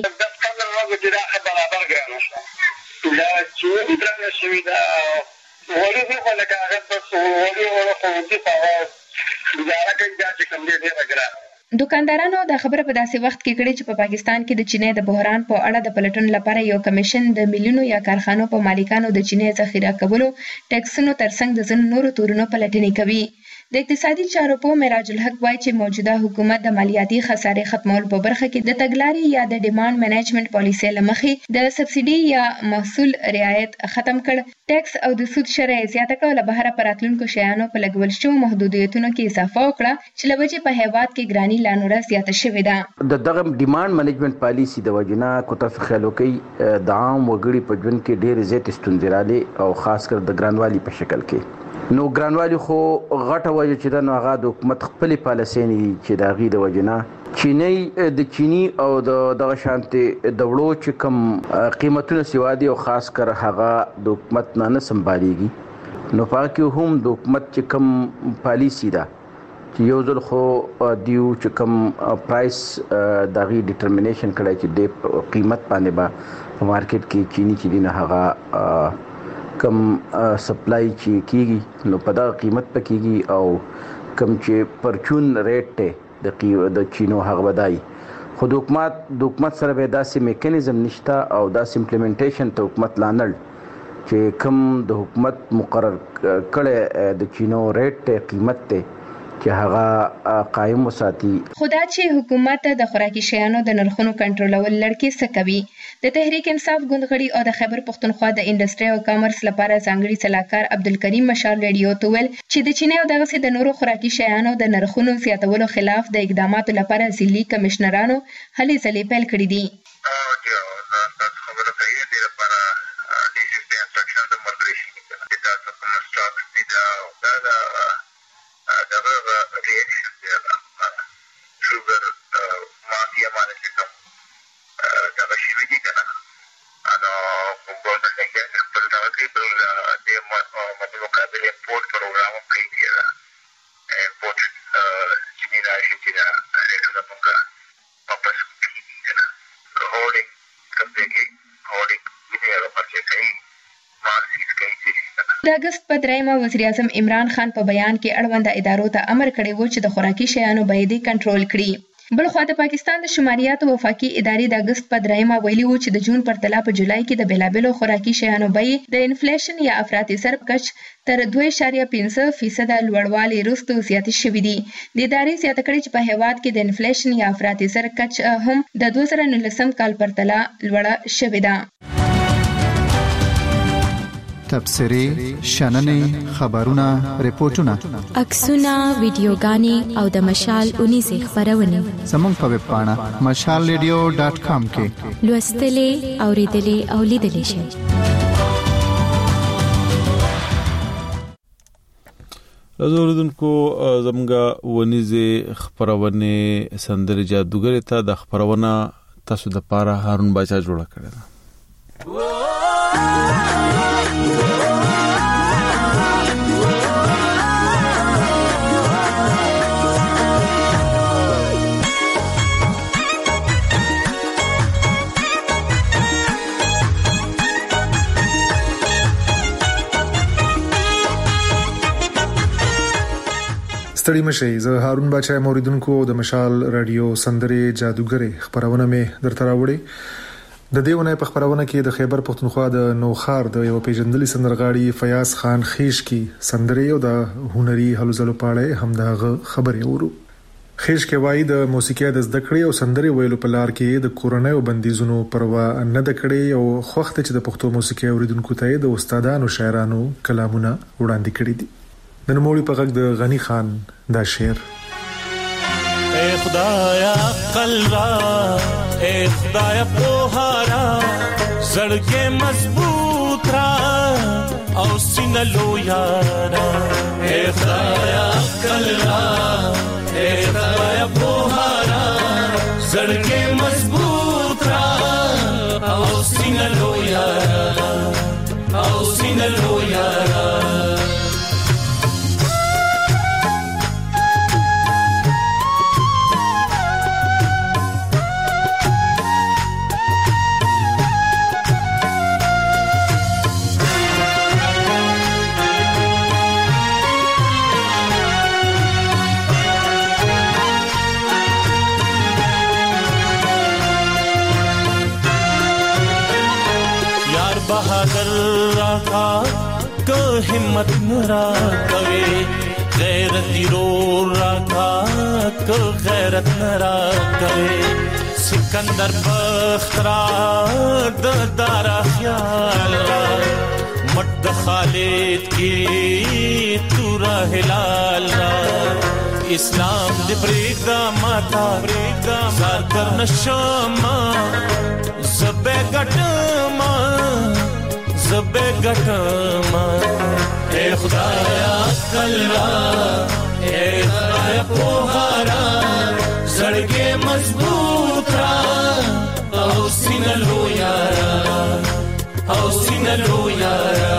[SPEAKER 3] دکاندارانو دا خبره په داسې وخت کې کړې چې په پاکستان کې د چینې د بحران په اړه د پلټون لپاره یو کمیشن د ملیونو یا کارخانو په مالکانو د چینې ذخیره کولو ټیکسونو ترڅنګ د ځینو نورو تورونو پلټنې کوي. د اقتصادي چارو په معراج الحق وایي چې موجوده حکومت د مالیاتي خسارې ختمولو په برخه کې د تګلارې یا د ډیماند منیجمنت پالیسۍ له مخې د سبسیډي یا محصول رعایت ختم کړ، ټیکس او د سود شرح زیاته کړه او له بهره په راتلونکو شیانو په لګول شویو محدودیتونو کې اضافه وکړه چې له وجې په هیواد کې ګراني لا نوره زیاته شوې ده.
[SPEAKER 5] د دغه ډیماند منیجمنت پالیسي د وجنه کو تاسو خیال وکړئ د عام وګړي په ژوند کې ډېر زیات ستونزې راغلي او خاص کر د ګرانوالي په شکل کې. نو ګرانوالي خو غټه وجه چې د نو هغه د حکومت خپل پالیسي نه چې د غي د وجنه چینی د چینی او د دغه شانتي د وړو چې کم قیمتونه سیوادي او خاص کر هغه د حکومت نه نه سمباليږي. نو پاکي هم د حکومت چې کم پالیسي ده چې یو ځل خو دیو چې کم پرایس دغه ډیټرمینیشن کړی چې د قیمت باندې با په مارکیټ کې چینی چې دینه هغه کم سپلای چې کیږي نو په دا قیمت پکېږي او کم چې پرچون ریټ ته د د چینو هغه بدای. خو د حکومت د حکومت سره به داسې میکانیزم نشته او داسې امپلیمنټیشن ته حکومت لانل چې کم د حکومت مقرر کړي د چینو ریټ ته قیمت ته چې هغه قائم وساتي.
[SPEAKER 3] خدا چې حکومت د خوراکي شیانو د نرخونو کنټرولول لړکې څه کوي. د تحریک انصاف ګوندغړي او د خیبر پښتونخوا د انډستری او کامرس لپاره ځانګړي صلاحکار عبدالکریم مشال ریډیو ته ویل چې د چینې او دغه د نورو خوراکي شیانو د نرخونو زیاتولو خلاف د اقداماتو لپاره ځلي کمشنرانو هلې ځلې پیل کړې دي. د اگست په دریمه وزیر اعظم عمران خان په بیان کې اړونده ادارو ته امر کړی و چې د خوراکي شیانو بیې کنټرول کړي. بلخوا د پاکستان د شماریاتو وفاقي ادارې د اگست په دریمه ویلي و چې د جون پرتله په جولای کې د بیلابلو خوراکي شیانو بیې د انفلیشن یا افراطي سر کچ تر دوه اعشاریه پنځه فیصد لوړوالي وروسته زیاتې شوې دي. د ادارې زیاته کړې چې په هیواد کې د انفلیشن یا افراطي سر کچ هم د دوه زره نولسم کال پرتله لوړه شوې ده.
[SPEAKER 13] تبصرې، شننې، خبرونه، ریپورتونه،
[SPEAKER 14] عکسونه، ویډیوګانې او د مشال اونیزې خبرونه
[SPEAKER 13] زموږ په ویب پاڼه مشال ریډیو ډاټ کام کې
[SPEAKER 14] لوستلې، اوریدلې او لیدلې شئ.
[SPEAKER 1] زوردونکو زموږه ونیزې خبرونه سندري جادوګر ته د خبرونه تاسو د پاره هارون باچا جوړه کړل.
[SPEAKER 9] ستړي مشي. زه هارون بچای موریدونکو د مشال رادیو سندرې جادوګرې خبرونه مې درته راوړې. د دې ونې په خبرونه کې د خیبر پښتونخوا د نوخار د یو پیژندلي سندرغاړي فیاض خان خیش کی سندرې او د هنري هلو ځلو پاړې هم دغه خبرې ورو. خیش کې وایي د موسیقي د زده کړې او سندرې ویلو په لار کې د کورونای او بندیزونو پروا نه د کړې او خوخته چې د پښتو موسیقي اوریدونکو ته د استادانو شاعرانو کلامونه وړاندې کړي دي. د نوموړي په غږ د غنی خان دا شعر.
[SPEAKER 2] اے خدایا عقل را اے خدایا پوهارا زړګې مضبوط را او سینه لویارا اے خدایا عقل را اے خدایا پوهارا زړګې مضبوط را او سینه لویارا او سینه لویارا. बहादुर राखा को हिम्मत नरा कवे गैरती रो राखा को गैरत नरा कवे सिकंदर बख्तरा द दारा ख्याल मट खालिद की तूरा हिलाल इस्लाम दे प्रेदा माता प्रेदा सार कर नशमा ज़बे गटमा ज़बे गटमा ए खुदाया कल्ला ए खुदाया पोहारा ज़ड़गे मजबूत रा औ सीना लो यारा औ सीना लो यारा.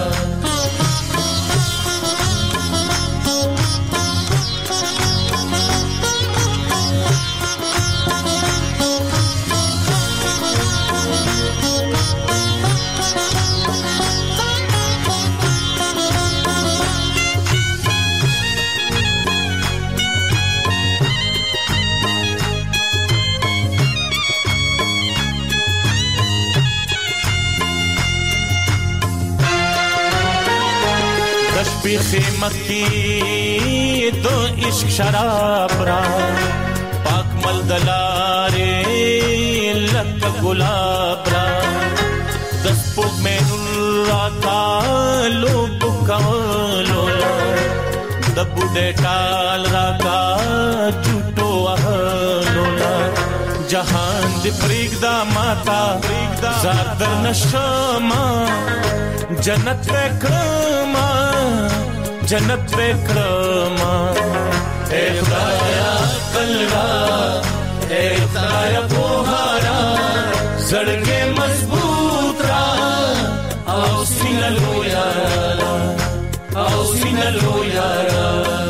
[SPEAKER 2] खिमत की दो इश्क शराब रा पाक मलदलारे लक गुलाब रा दस्पुक में नुरा का लोग कलोला दबुडे टाल रा का झूठो अहलोला जहान दे प्रीगदा माता ज़ादर नशमा जन्नत पे क्रमा जन्नत पे क्रमा ए खुदाया कल्ला ए खुदाया पोहारा ज़ड़गे मजबूत रा औ सीना लो यारा औ सीना लो यारा.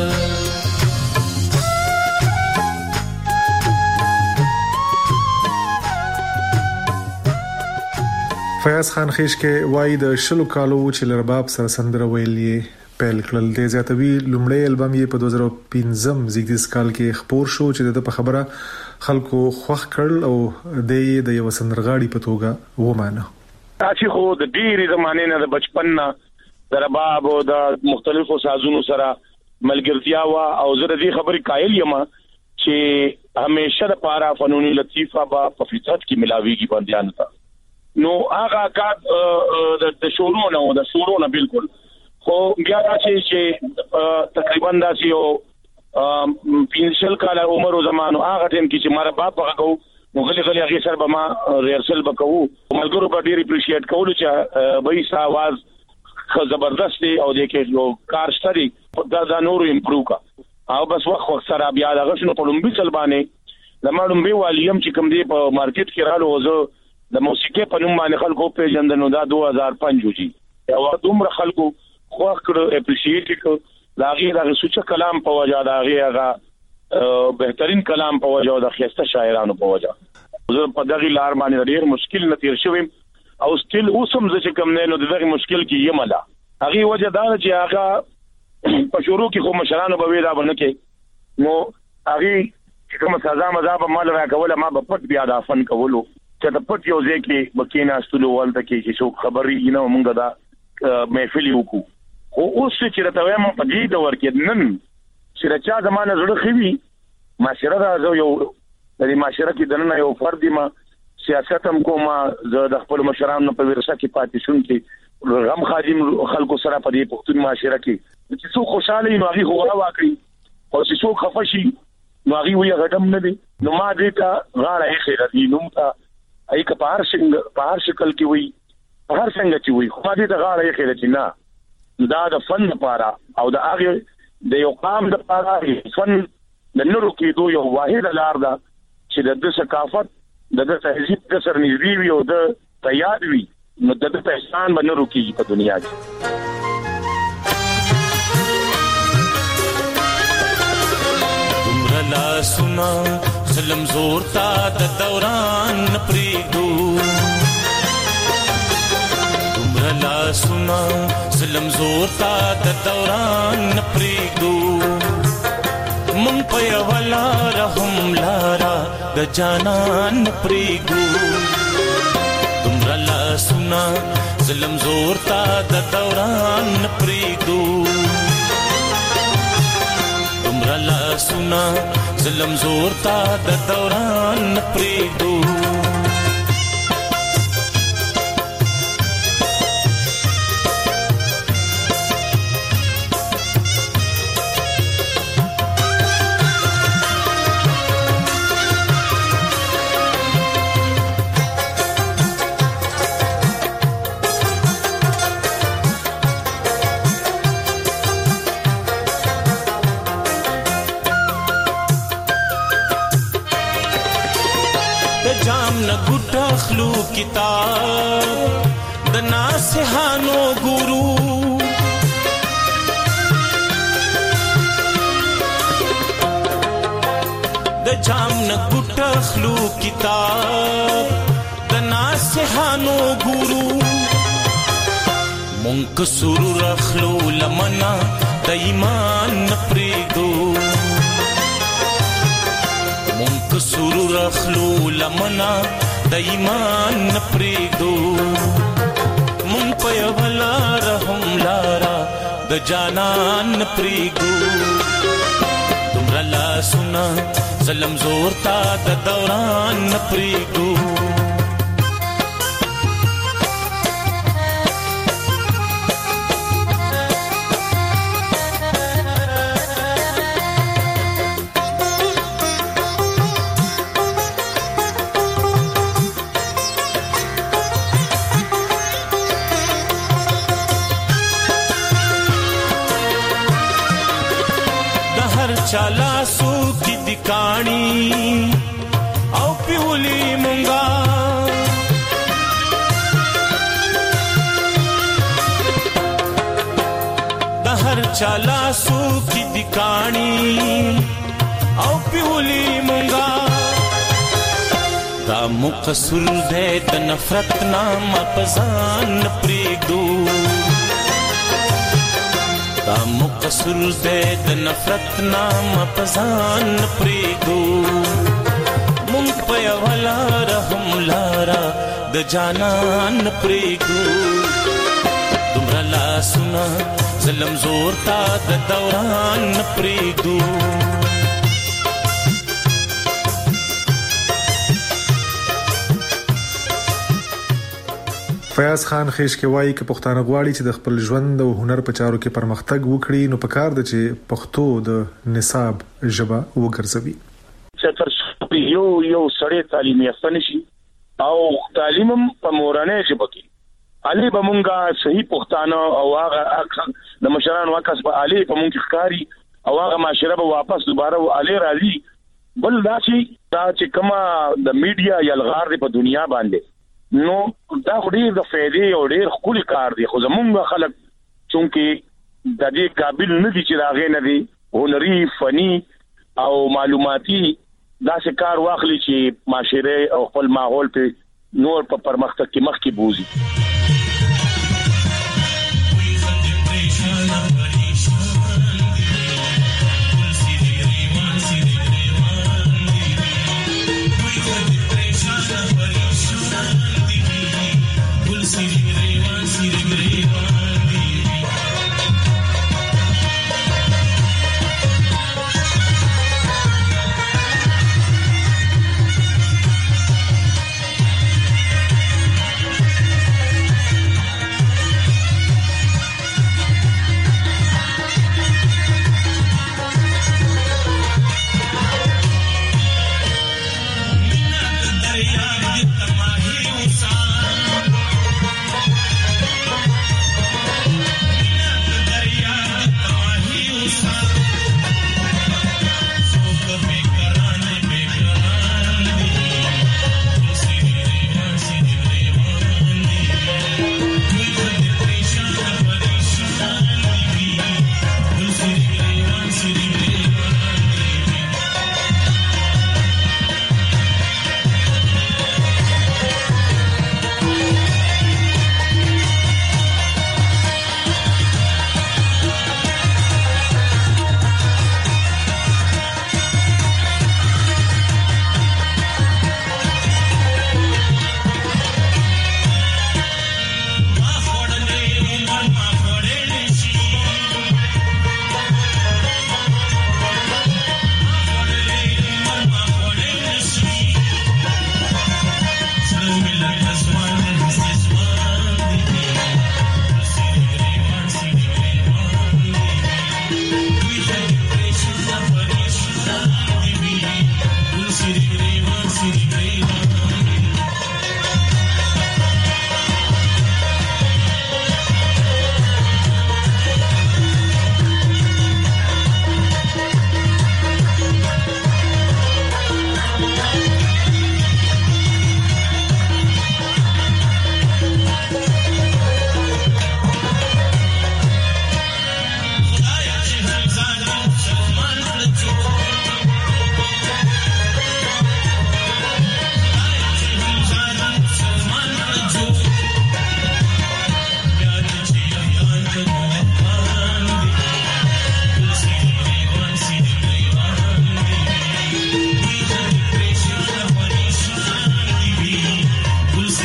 [SPEAKER 9] فیاض خان خیش کې وایي د شلو کالو چې لرباب سره سندره ویلې پیل کړل. د زیاتوي لومړی البم یې په دوه زره پنځم زیږدیز کال کې خپور شو چې د په خبره خلکو خوښ کړل او د یو سندرغاړي په توګه ومانه.
[SPEAKER 11] تاسو خو د ډیری زمانه نه د بچپن نه د رباب او د مختلفو سازونو سره ملګرتیا وا او زه د دې خبرې قائل یم چې همیشه د پارا فنونی لطیفه با په فطرت کې ملاويږي باندې تا نو هغه کا د شورونه او د شورونه بالکل خو بیا راځي چې تقریبا داسې یو پینشل کاله عمر او زمانو هغه ټیم کې چې ماره باب هغه نو غلي غلي هغه سره به ما ریهرسل وکاو ملګرو په ډیر اپریشیټ کول چې به یې आवाज خو زبردست دی او د کې یو کار ستري دا دا نور امپروو کا او بس وخت وخت سره بیا دغه شنو په لومبي چل باندې د ماډم بي والیم چې کوم دی په مارکیټ کې رالو زه د موسیقي په نوم باندې خلکو پیژندنو دا دوه هزار پنځه وجي او دومره خلکو خو کړو اپریشیټ کو لاغي دغه سوچ کلام په وجه دا هغه بهترین کلام په وجه د خسته شاعرانو په وجه زه په دغه لار باندې ډیر مشکل نتیر شوم او ستیل اوسم چې کوم نه نو دغه مشکل کې یم لا هغه وجه دا چې هغه
[SPEAKER 6] په شروع کې خو مشرانو به ویلا باندې کې نو هغه کوم سزا مزه به مال راکوله ما به پټ بیا د فن کولو چې د پټ یو ځای کې بکینا استلو ولته کې چې څوک خبرې نه مونږ دا محفل وکړو خو اوس چې راته وایم په دې دور کې نن چې راچا زمانه زړه خوي معاشره دا یو د معاشره کې دنه یو فرد ما سیاست هم کومه زه د خپل مشرانو په ورسره کې پاتې شوم کې غم خادم خلکو سره په دې پښتون معاشره کې چې څو خوشاله نو هغه غوړه واکړي او چې څو خفشي نو هغه وي غټم نه دي نو ما دې ته غاړه یې خیرت دي نو ته ای که په هر څنګه په هر شکل کې وي په هر څنګه چې وي خو دې ته غاړه یې خیرت نه دا د فن لپاره او د هغه د یو قام لپاره فن د نورو کې دوه یو واحد لار ده چې د ثقافت د تهذیب د سر نږدې وي او د تیار وي نو د پاکستان باندې روکي په دنیا کې
[SPEAKER 2] تمرا لا سنا ظلم زور تا د دوران پریګو تمرا لا سنا ظلم زور تا د دوران پریګو مون په ولا رحم لارا د جانان پریګو تمرا لا سنا ظلم زور تا د دوران پریګو تمرا لا سنا ظلم زور تا د دوران پریګو خلو کتاب د ناسهانو ګورو د جام نه ګټ خلو کتاب د ناسهانو ګورو مونږ سرور خلو لمنا د ایمان پریګو مونږ سرور خلو لمنا د ایمان پریګو مون په ولا رحم لارا د جانان پریګو تمرا لا سنا ظلم زور تا د دوران پریګو چالا سو کی دکانی او پیولی مونگا دہر چالا سو کی دکانی او پیولی مونگا دا مقصر دے د نفرت نام پزان پریگو دا مقصر دے د نفرت نام پزان پریگو مونږ په ولا رحم لارا د جانان پریگو تمرا لا سنا ظلم زور تا د دوران پریگو
[SPEAKER 9] فیاض خان خیش کې وایي چې پښتانه غواړي چې د خپل ژوند او هنر په چارو کې پرمختګ وکړي نو پکار ده چې پښتو د نصاب ژبه وګرځوي
[SPEAKER 6] چې تر یو یو سړی تعلیم یافته نشي او تعلیم په مورانه ژبه کې علي به مونږه صحیح پښتانه او هغه د مشرانو واکس په علي په مونږ ښکاری او هغه معاشره به واپس دوباره علي راځي بل دا چې دا چې کما د میډیا یلغار په دنیا باندې نو دا ډېر د فائدې او ډېر خولي کار دی خو زمونږ خلک چونکه د دې قابل نه دي چې راغې نه دي هنري فني او معلوماتي دا څه کار واخلي چې معاشره او خپل ماحول په نور په پرمختګ کې مخ کې بوزي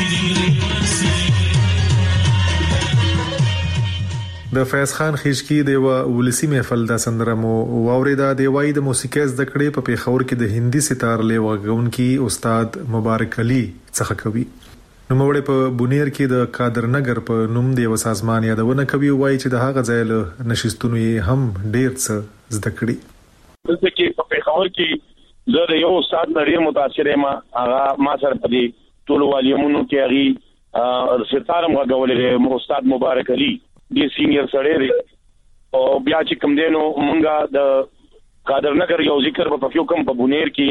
[SPEAKER 9] د فیض خان خیشکی د ولسی محفل د سندره مو واوریدا د وای د موسیقي زده کړې په پیښور کې د هندي ستار لیوغون کې استاد مبارک علي څخه کوي. نو موږ په بونیر کې د قادر نگر په نوم د یو سازمان یادونه کوي وای چې د هغه ځای له نشستونو یې هم ډیر څه زده کړي.
[SPEAKER 6] دلته کې په پیښور کې زه یو استاد لري متاثر یم هغه ما سره په دې ټول والیمونو کې هغه ستارم غوړلې استاد مبارک علي دی سینیئر سره دی او بیا چې کوم دینو مونږه د قادر نگر یو ذکر په پکیو کوم په بونیر کې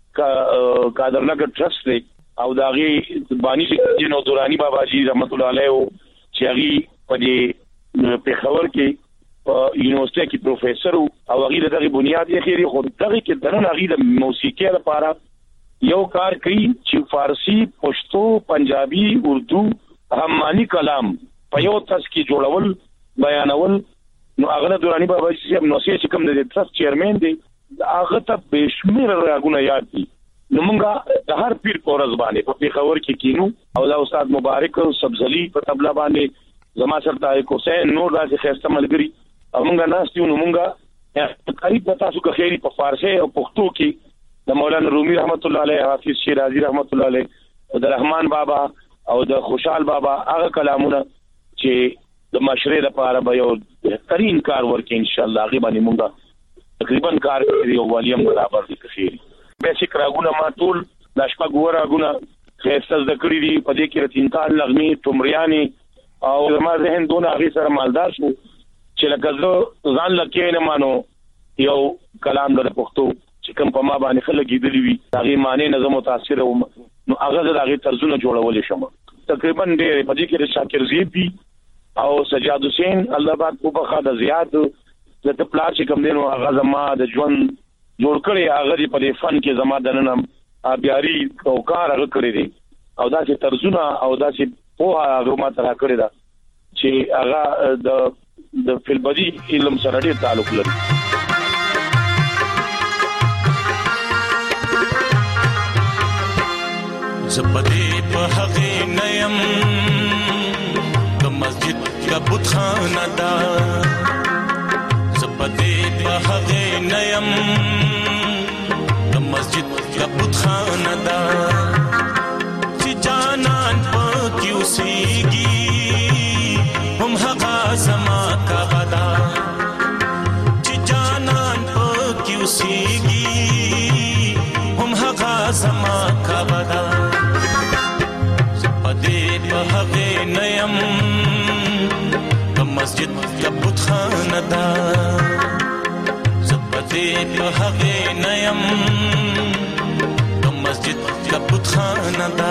[SPEAKER 6] یو قادر نگر ټرست دی او داغي بانی چې نو دورانی بابا جی رحمت الله علیه چې هغه په دې پیښور کې په یونیورسيټي کې پروفیسور او هغه دغه بنیاد یې خېری خو دغه کې دنه هغه د موسیقي لپاره یو کار کوي چې فارسی پښتو پنجابي اردو همانی کلام په یو تاس کې جوړول بیانول. نو هغه دورانی بابا چې نو چې کوم د ټرست چیرمن دی هغه ته بشمیر راغونه یاد دي. نو موږ د هر پیر کورز باندې په پیښور کې کینو او د استاد مبارک سبزلی په تبلا باندې زما سره د حسین نور راځي خسته ملګری او موږ ناستیو. نو موږ قریب د تاسو کې خیری په فارسی او پښتو کې د مولانا رومي رحمت الله علیه حافظ شیرازی رحمت الله علیه د رحمان بابا او د خوشحال بابا هغه کلامونه چې د معاشره لپاره به یو بهترین کار ورکړي ان شاء الله. غیبا نیمونګه تقریبا کار کوي او والیم برابر دي کثیر بیسیک راغونه ما ټول د شپه ګوراغونه خاصه د کړی دي په دې کې رتینکان لغمي تمریانی او ما ذهن دون هغه سره مالدار شو چې لکه زه ځان لکه نه مانو یو کلام د پښتو چې کوم په ما باندې خلک کېدلی وي هغه معنی نه زه متاثر وم. نو هغه د هغه طرزونه جوړول شم تقریبا ډېر په دې کې شاکر زیبی او سجاد حسین الله پاک په بخا د زیات د پلاټ چې کوم دینو هغه زما د ژوند جوړ کړی هغه په دې فن کې زما د نن بیاري او کار هغه کړی دی او دا چې طرزونه او دا چې په هغه ما تر کړی دا چې هغه د د فلبدي علم سره ډېر تعلق لري.
[SPEAKER 2] زبدې په هغه نیم د مسجد کا بتخانه دا زبدې په هغه نیم د مسجد کا بتخانه دا چې جانان په کیوسیږي هم هغه زما کا بدا چې جانان په کیوسیږي هم هغه زما کا بدا هغه نیم د مسجد کا بتخانه دا زبدې په هغه نیم د مسجد کا بتخانه دا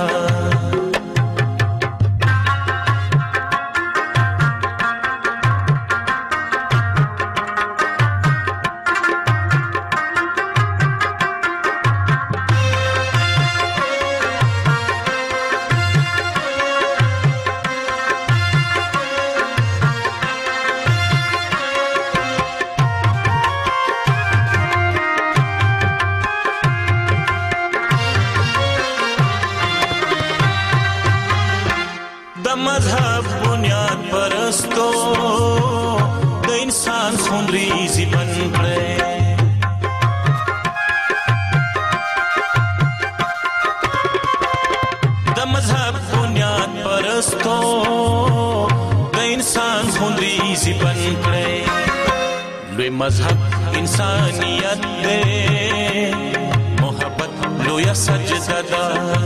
[SPEAKER 2] مذهب انسانیت دے محبت لویا سجدہ دا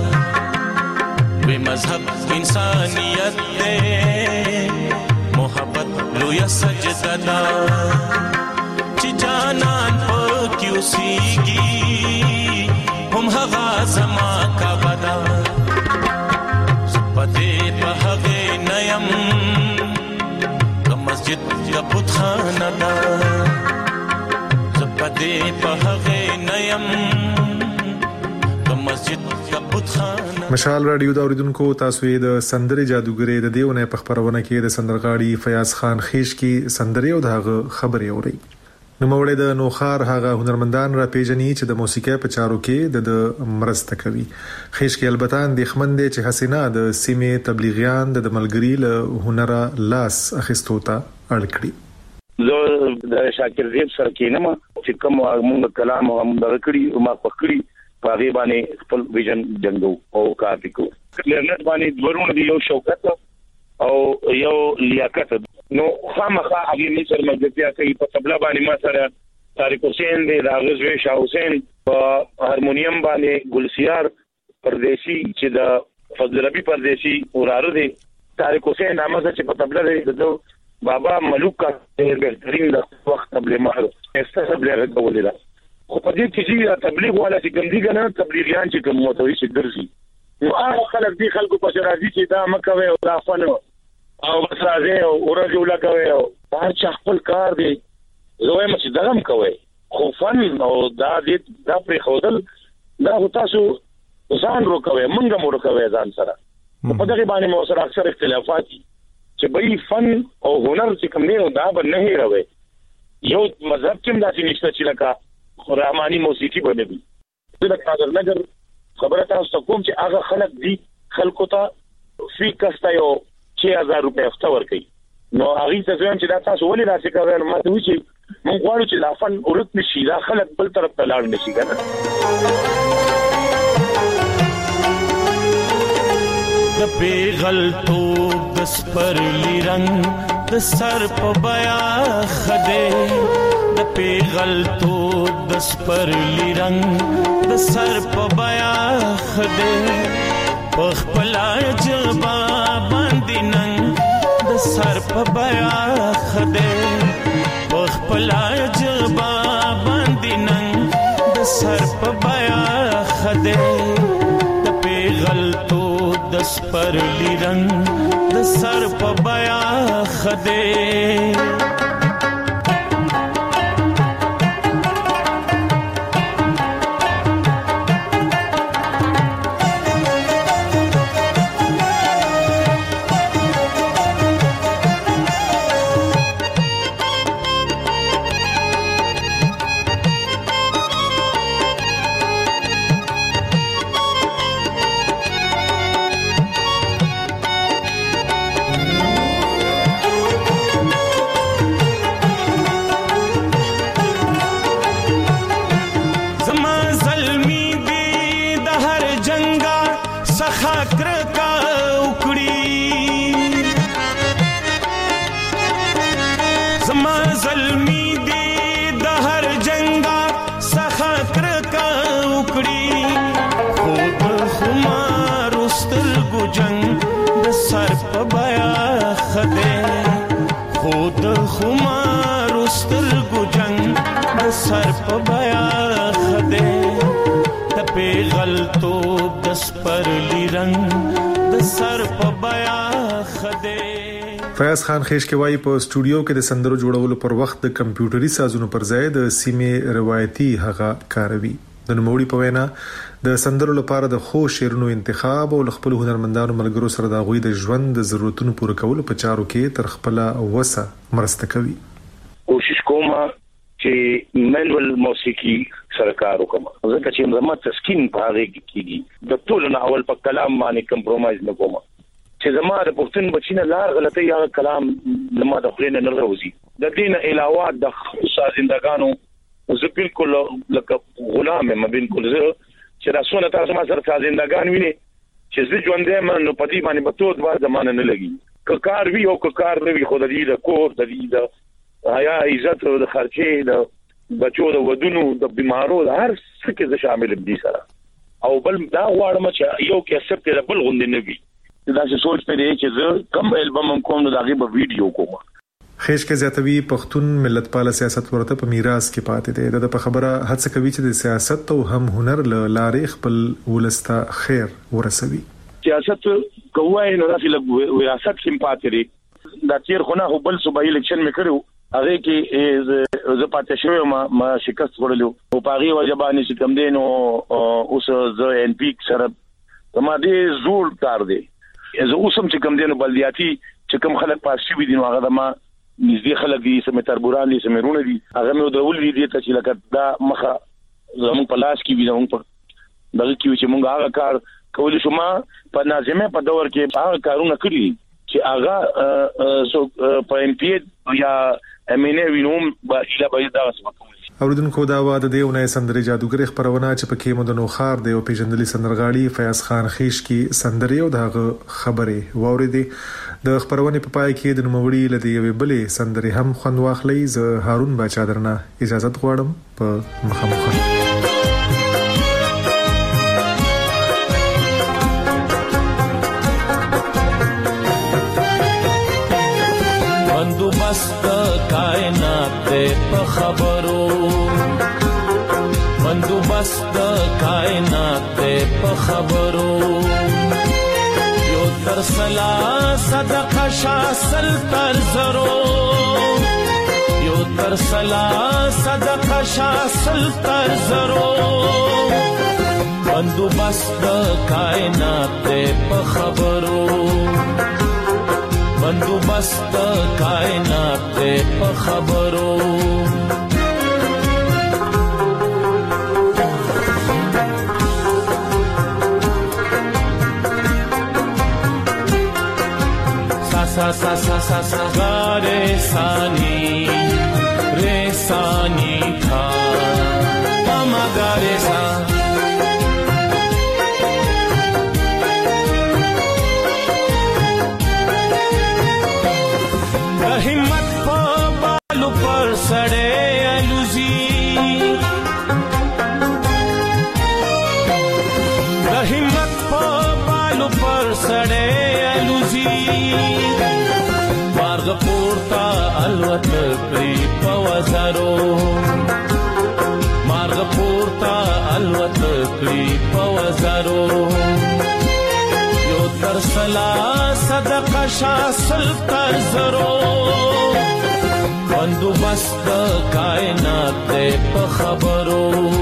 [SPEAKER 2] وی مذہب انسانیت دے محبت لویا سجدہ دا چی جانان پا کیو سیگی ہم ہغا زما کا بدا پدے پا ہغے نیم کا مسجد کا بتخانہ دا پدې په هغه نیم د مسجد کا بتخانه.
[SPEAKER 9] مشال رادیو دا اوریدونکو تاسو د سندري جادوګری د دیونه په خبرونه کې د سندرغاړي فیاض خان خیش کی سندري او دغه خبري اوري. نو مولې د نوخار هغه هنرمندان را پیژني چې د موسیقي په چارو کې د مرسته کوي. خېش کې البته د خمند چې حسینا د سیمې تبلیغیان د ملګری له هنر لاس اخیستو ته اړ کړی.
[SPEAKER 6] زه د شاکر زیب سره کینم چې کوم موږ کلام هم درکړي او ما پکړي په هغه باندې خپل ویژن جنګو او کار وکړو. لرنټ باندې ورونه دی یو شوکت او یو لیاقت. نو خامخا هغه می سره مګتیا کوي په طبله باندې ما سره طارق حسین دی، راغزوی شاه حسین، په هارمونیم باندې ګلسیار پردیسی چې د فضل ربی پردیسی وراره دی، طارق حسین نامه چې په طبله دی د بابا ملوک کا ډېر بهترین د وخت طبله مهر ایسته طبله غوړي دا. خو په دې کې چې تبلیغ والا چې کوم دي کنه تبلیغیان چې کوم موتوي چې درسي نو هغه خلک دي خلکو په شرازي چې دا مکوي او دا فنو او بس راځي او ورجو لګوي او هر چا خپل کار دی زه هم چې دغم کوي خو فن او دا دې دا پر خودل دا تاسو ځان روکوي مونږه مو روکوي ځان سره په دغه باندې مو سره اکثر اختلافات چې به فن او هنر چې کوم نه دا به نه هیروي. یو مذهب کې داسې نشته چې لکه رحماني موسیقي باندې د قادر نګر خبره تاسو کوم چې هغه خلک دي خلکو ته فی کستا یو شش هزار روپے هفته ورکړي. نو هغه څه ځم چې دا تاسو ولې راځي کوي نو ماته وچی مونږ غواړو چې لافن اورت نشي دا خلک بل طرف ته لاړ نشي کنه.
[SPEAKER 2] د پیغلتو د سپرلی رنگ د سر په بیا خده د پیغلتو د سپرلی رنگ د سر په بیا خده پخپلا جبا باندې نن د سر په بیا خده پخپلا جبا باندې نن د سر په بیا خده د پیغلتو د سپرلی رنگ د سر په بیا خده. خود خمار استرګو جنگ د سر په بیا خده د پیغلتو د سپرلی رنگ د سر په بیا خده.
[SPEAKER 9] فیاض خان خېش کې وایي په سټوډیو کې د سندرو جوړولو پر وخت د کمپیوټري سازونو پر ځای د سیمې روایتي هغه کاروي. د نوموړي په وینا د سندرو لپاره د خو شعرونو انتخاب او خپل هنرمندانو ملګرو سره د غوي د ژوند د ضرورتونو پوره کولو په چارو کې تر خپل وسه مرسته کوي.
[SPEAKER 6] کوشش کوم چې مینول موسیقي سره کار وکم ځکه چې زما تسکین په هغه کې کیږي د ټول نه اول په کلام باندې کمپرمایز نه کوم چې زما د پښتون بچینه لار غلطي یا کلام زما د خلینو نه راوځي. د دین علاوه د سازندګانو زه بالکل لکه غلام ما بالکل زه چې رسول تاسو ما سره سازندګان ویني چې زه ژوندې ما نو پدی باندې به ټول وخت زمانه نه لګي که کار وی او که کار نه وی خو د دې د کور د دې د حیا عزت د خرچې د بچو د ودونو د بیمارو هر څه کې شامل دي سره او بل دا غواړم چې یو کې سپته د بل غوندې نه وي دا چې سوچ پرې چې زه کم البم کوم نو داغه په ویډیو کوم.
[SPEAKER 9] خېش کې زیاتوي پښتون ملت پال سیاست ورته په میراث کې پاتې دی. د په خبره هڅه کوي چې د سیاست او هم هنر لارې خپل ولستا خیر ورسوي.
[SPEAKER 6] سیاست کوی نو راسي له وراثت کې پاتې دی دا تیر خو نه بل صوبایي الیکشن مې کړو هغه کې زه پاتې شوم ما ما شکست ورلو او پاغي وجبانی چې کم دین او اوس زه ان پی سره ما دې زول کار دی زه اوسم چې کم دین بلدیاتی چې کم خلک پاسې وي دي نو هغه ما نږدې خلک دي سمې تربوران دي سمې رونه دي هغه مې درول دي ته چې لکه دا مخه زموږ په لاس کې وي زموږ په دغه کې چې موږ هغه کار کولی شو ما په ناظمه په دور کې هغه کارونه کړی چې هغه سو په ام پی یا امینه وینوم با اله به دا څه
[SPEAKER 9] اوریدونکو دا واده دی ونه سندري جادوګر خبرونه چې پکې مدنو خار دی او پیژندلي سندرغاړي فیاض خان خیش کی سندري او دغه خبره ووري دي د خبرونه په پای کې د نوموړي لدی یوې بلې سندري هم خوند واخلي ز هارون باچا درنه اجازه غواړم په مخامخ
[SPEAKER 2] بندوبست کائنات په خبرو بندوبست کائنات په خبرو یو تر سلا صدقه شاسل تر زرو یو تر سلا صدقه شاسل تر زرو بندوبست کائنات په خبرو بندوبست کائنات په خبرو سا سا سا سا سا گارے سانی رے سانی تھا ماما گارے سا ہمت پا بالو پر سڑے الوزی ہمت پا بالو پر سڑے الوزی مارغ پورتا الوت کری پوزارو مارغ پورتا الوت کری پوزارو یو ترسلا صدقه شاسل تر زرو بندوبست کائنات په خبرو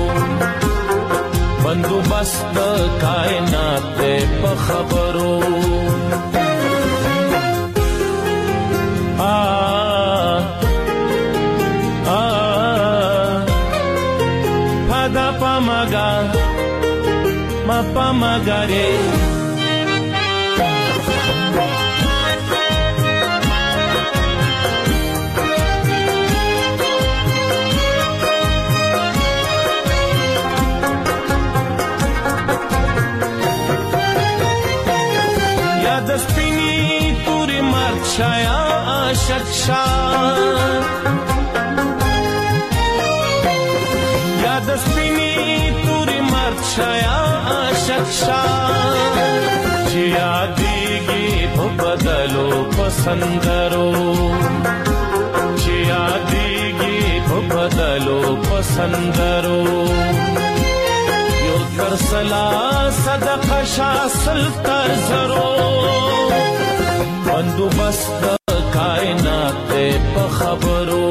[SPEAKER 2] بندوبست کائنات په خبرو آ آ پدا پمگا ما پمگارے شایا عاشق شاه یاد سپینی توری مرد شایا عاشق شاه چې یادېږي په بدلو پسندرو چې یادېږي په بدلو پسندرو یو تر سلا صدقه شاسل تر زرو بندوبست کائنات په خبرو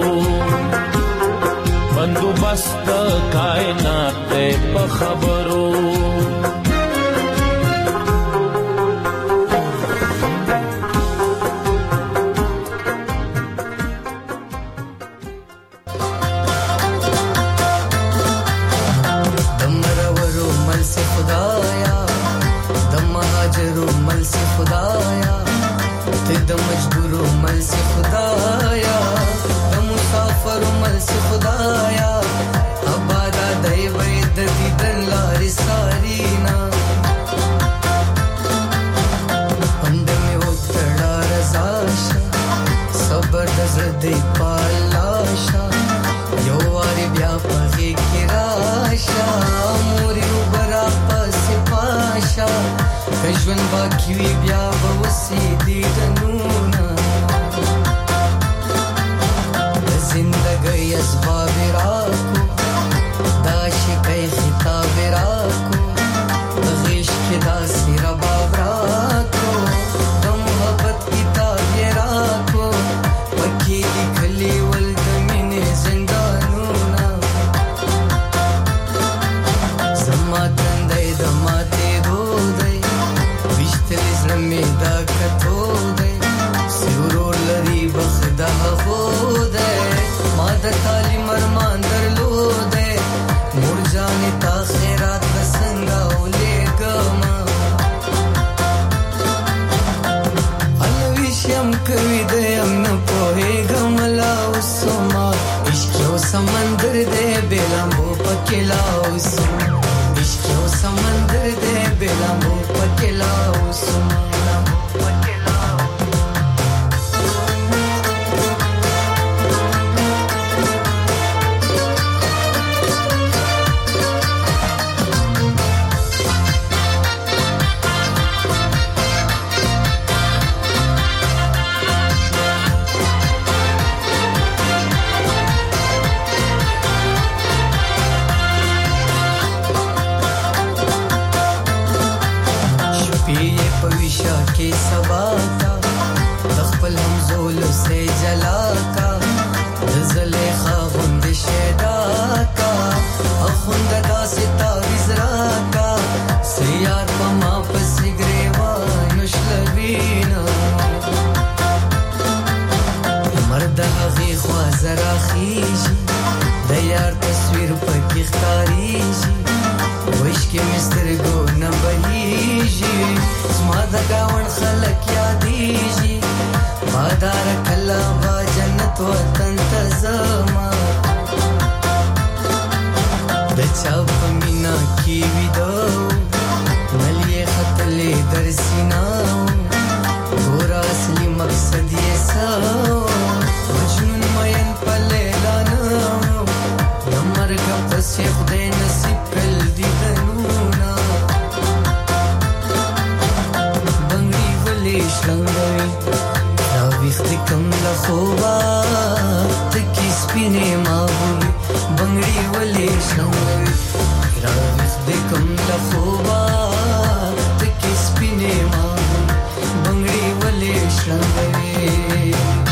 [SPEAKER 2] بندوبست کائنات په خبرو
[SPEAKER 7] دمرورو مل سے خدایا دم مهاجرو مل سے خدایا د مجبورو مل سے خدایا د مسافرو مل سے خدایا ابادا دای وید دی دلار سارینا اند می وکړه رضاشا صبر د زدی پالاشا یو واری بیا پغی کی راشا موري وبرا پس پاشا کژون باقی وی بیا وسی دی دنونا زندگی اسباب را سبا کا خپل همزول سے جلا کا زلیخا غند شیدا کا اخوند دا ستا وزرا کا سیار پما پس گریوان شلوینا مرد غی خوازرا خیجی دیار تصویر پکی اختاریجی وشکی مسترگو نبهیجی اسما دگاون خلق یادیجی بادار کلا با جنت وطن تزما دچا پمینا کی ویدو ملی خطلی در سیناو گورا اصلی مقصد یہ ساو مجنون مین پلیلانو نمرگ پس خدای نصیب کل دیدنونا بنگی ولی شلنگوی راویختی کم لخوبا تکی سپینی ماغوی بنگی ولی شلنگوی راویختی کم لخوبا تکی سپینی ماغوی بنگی ولی شلنگوی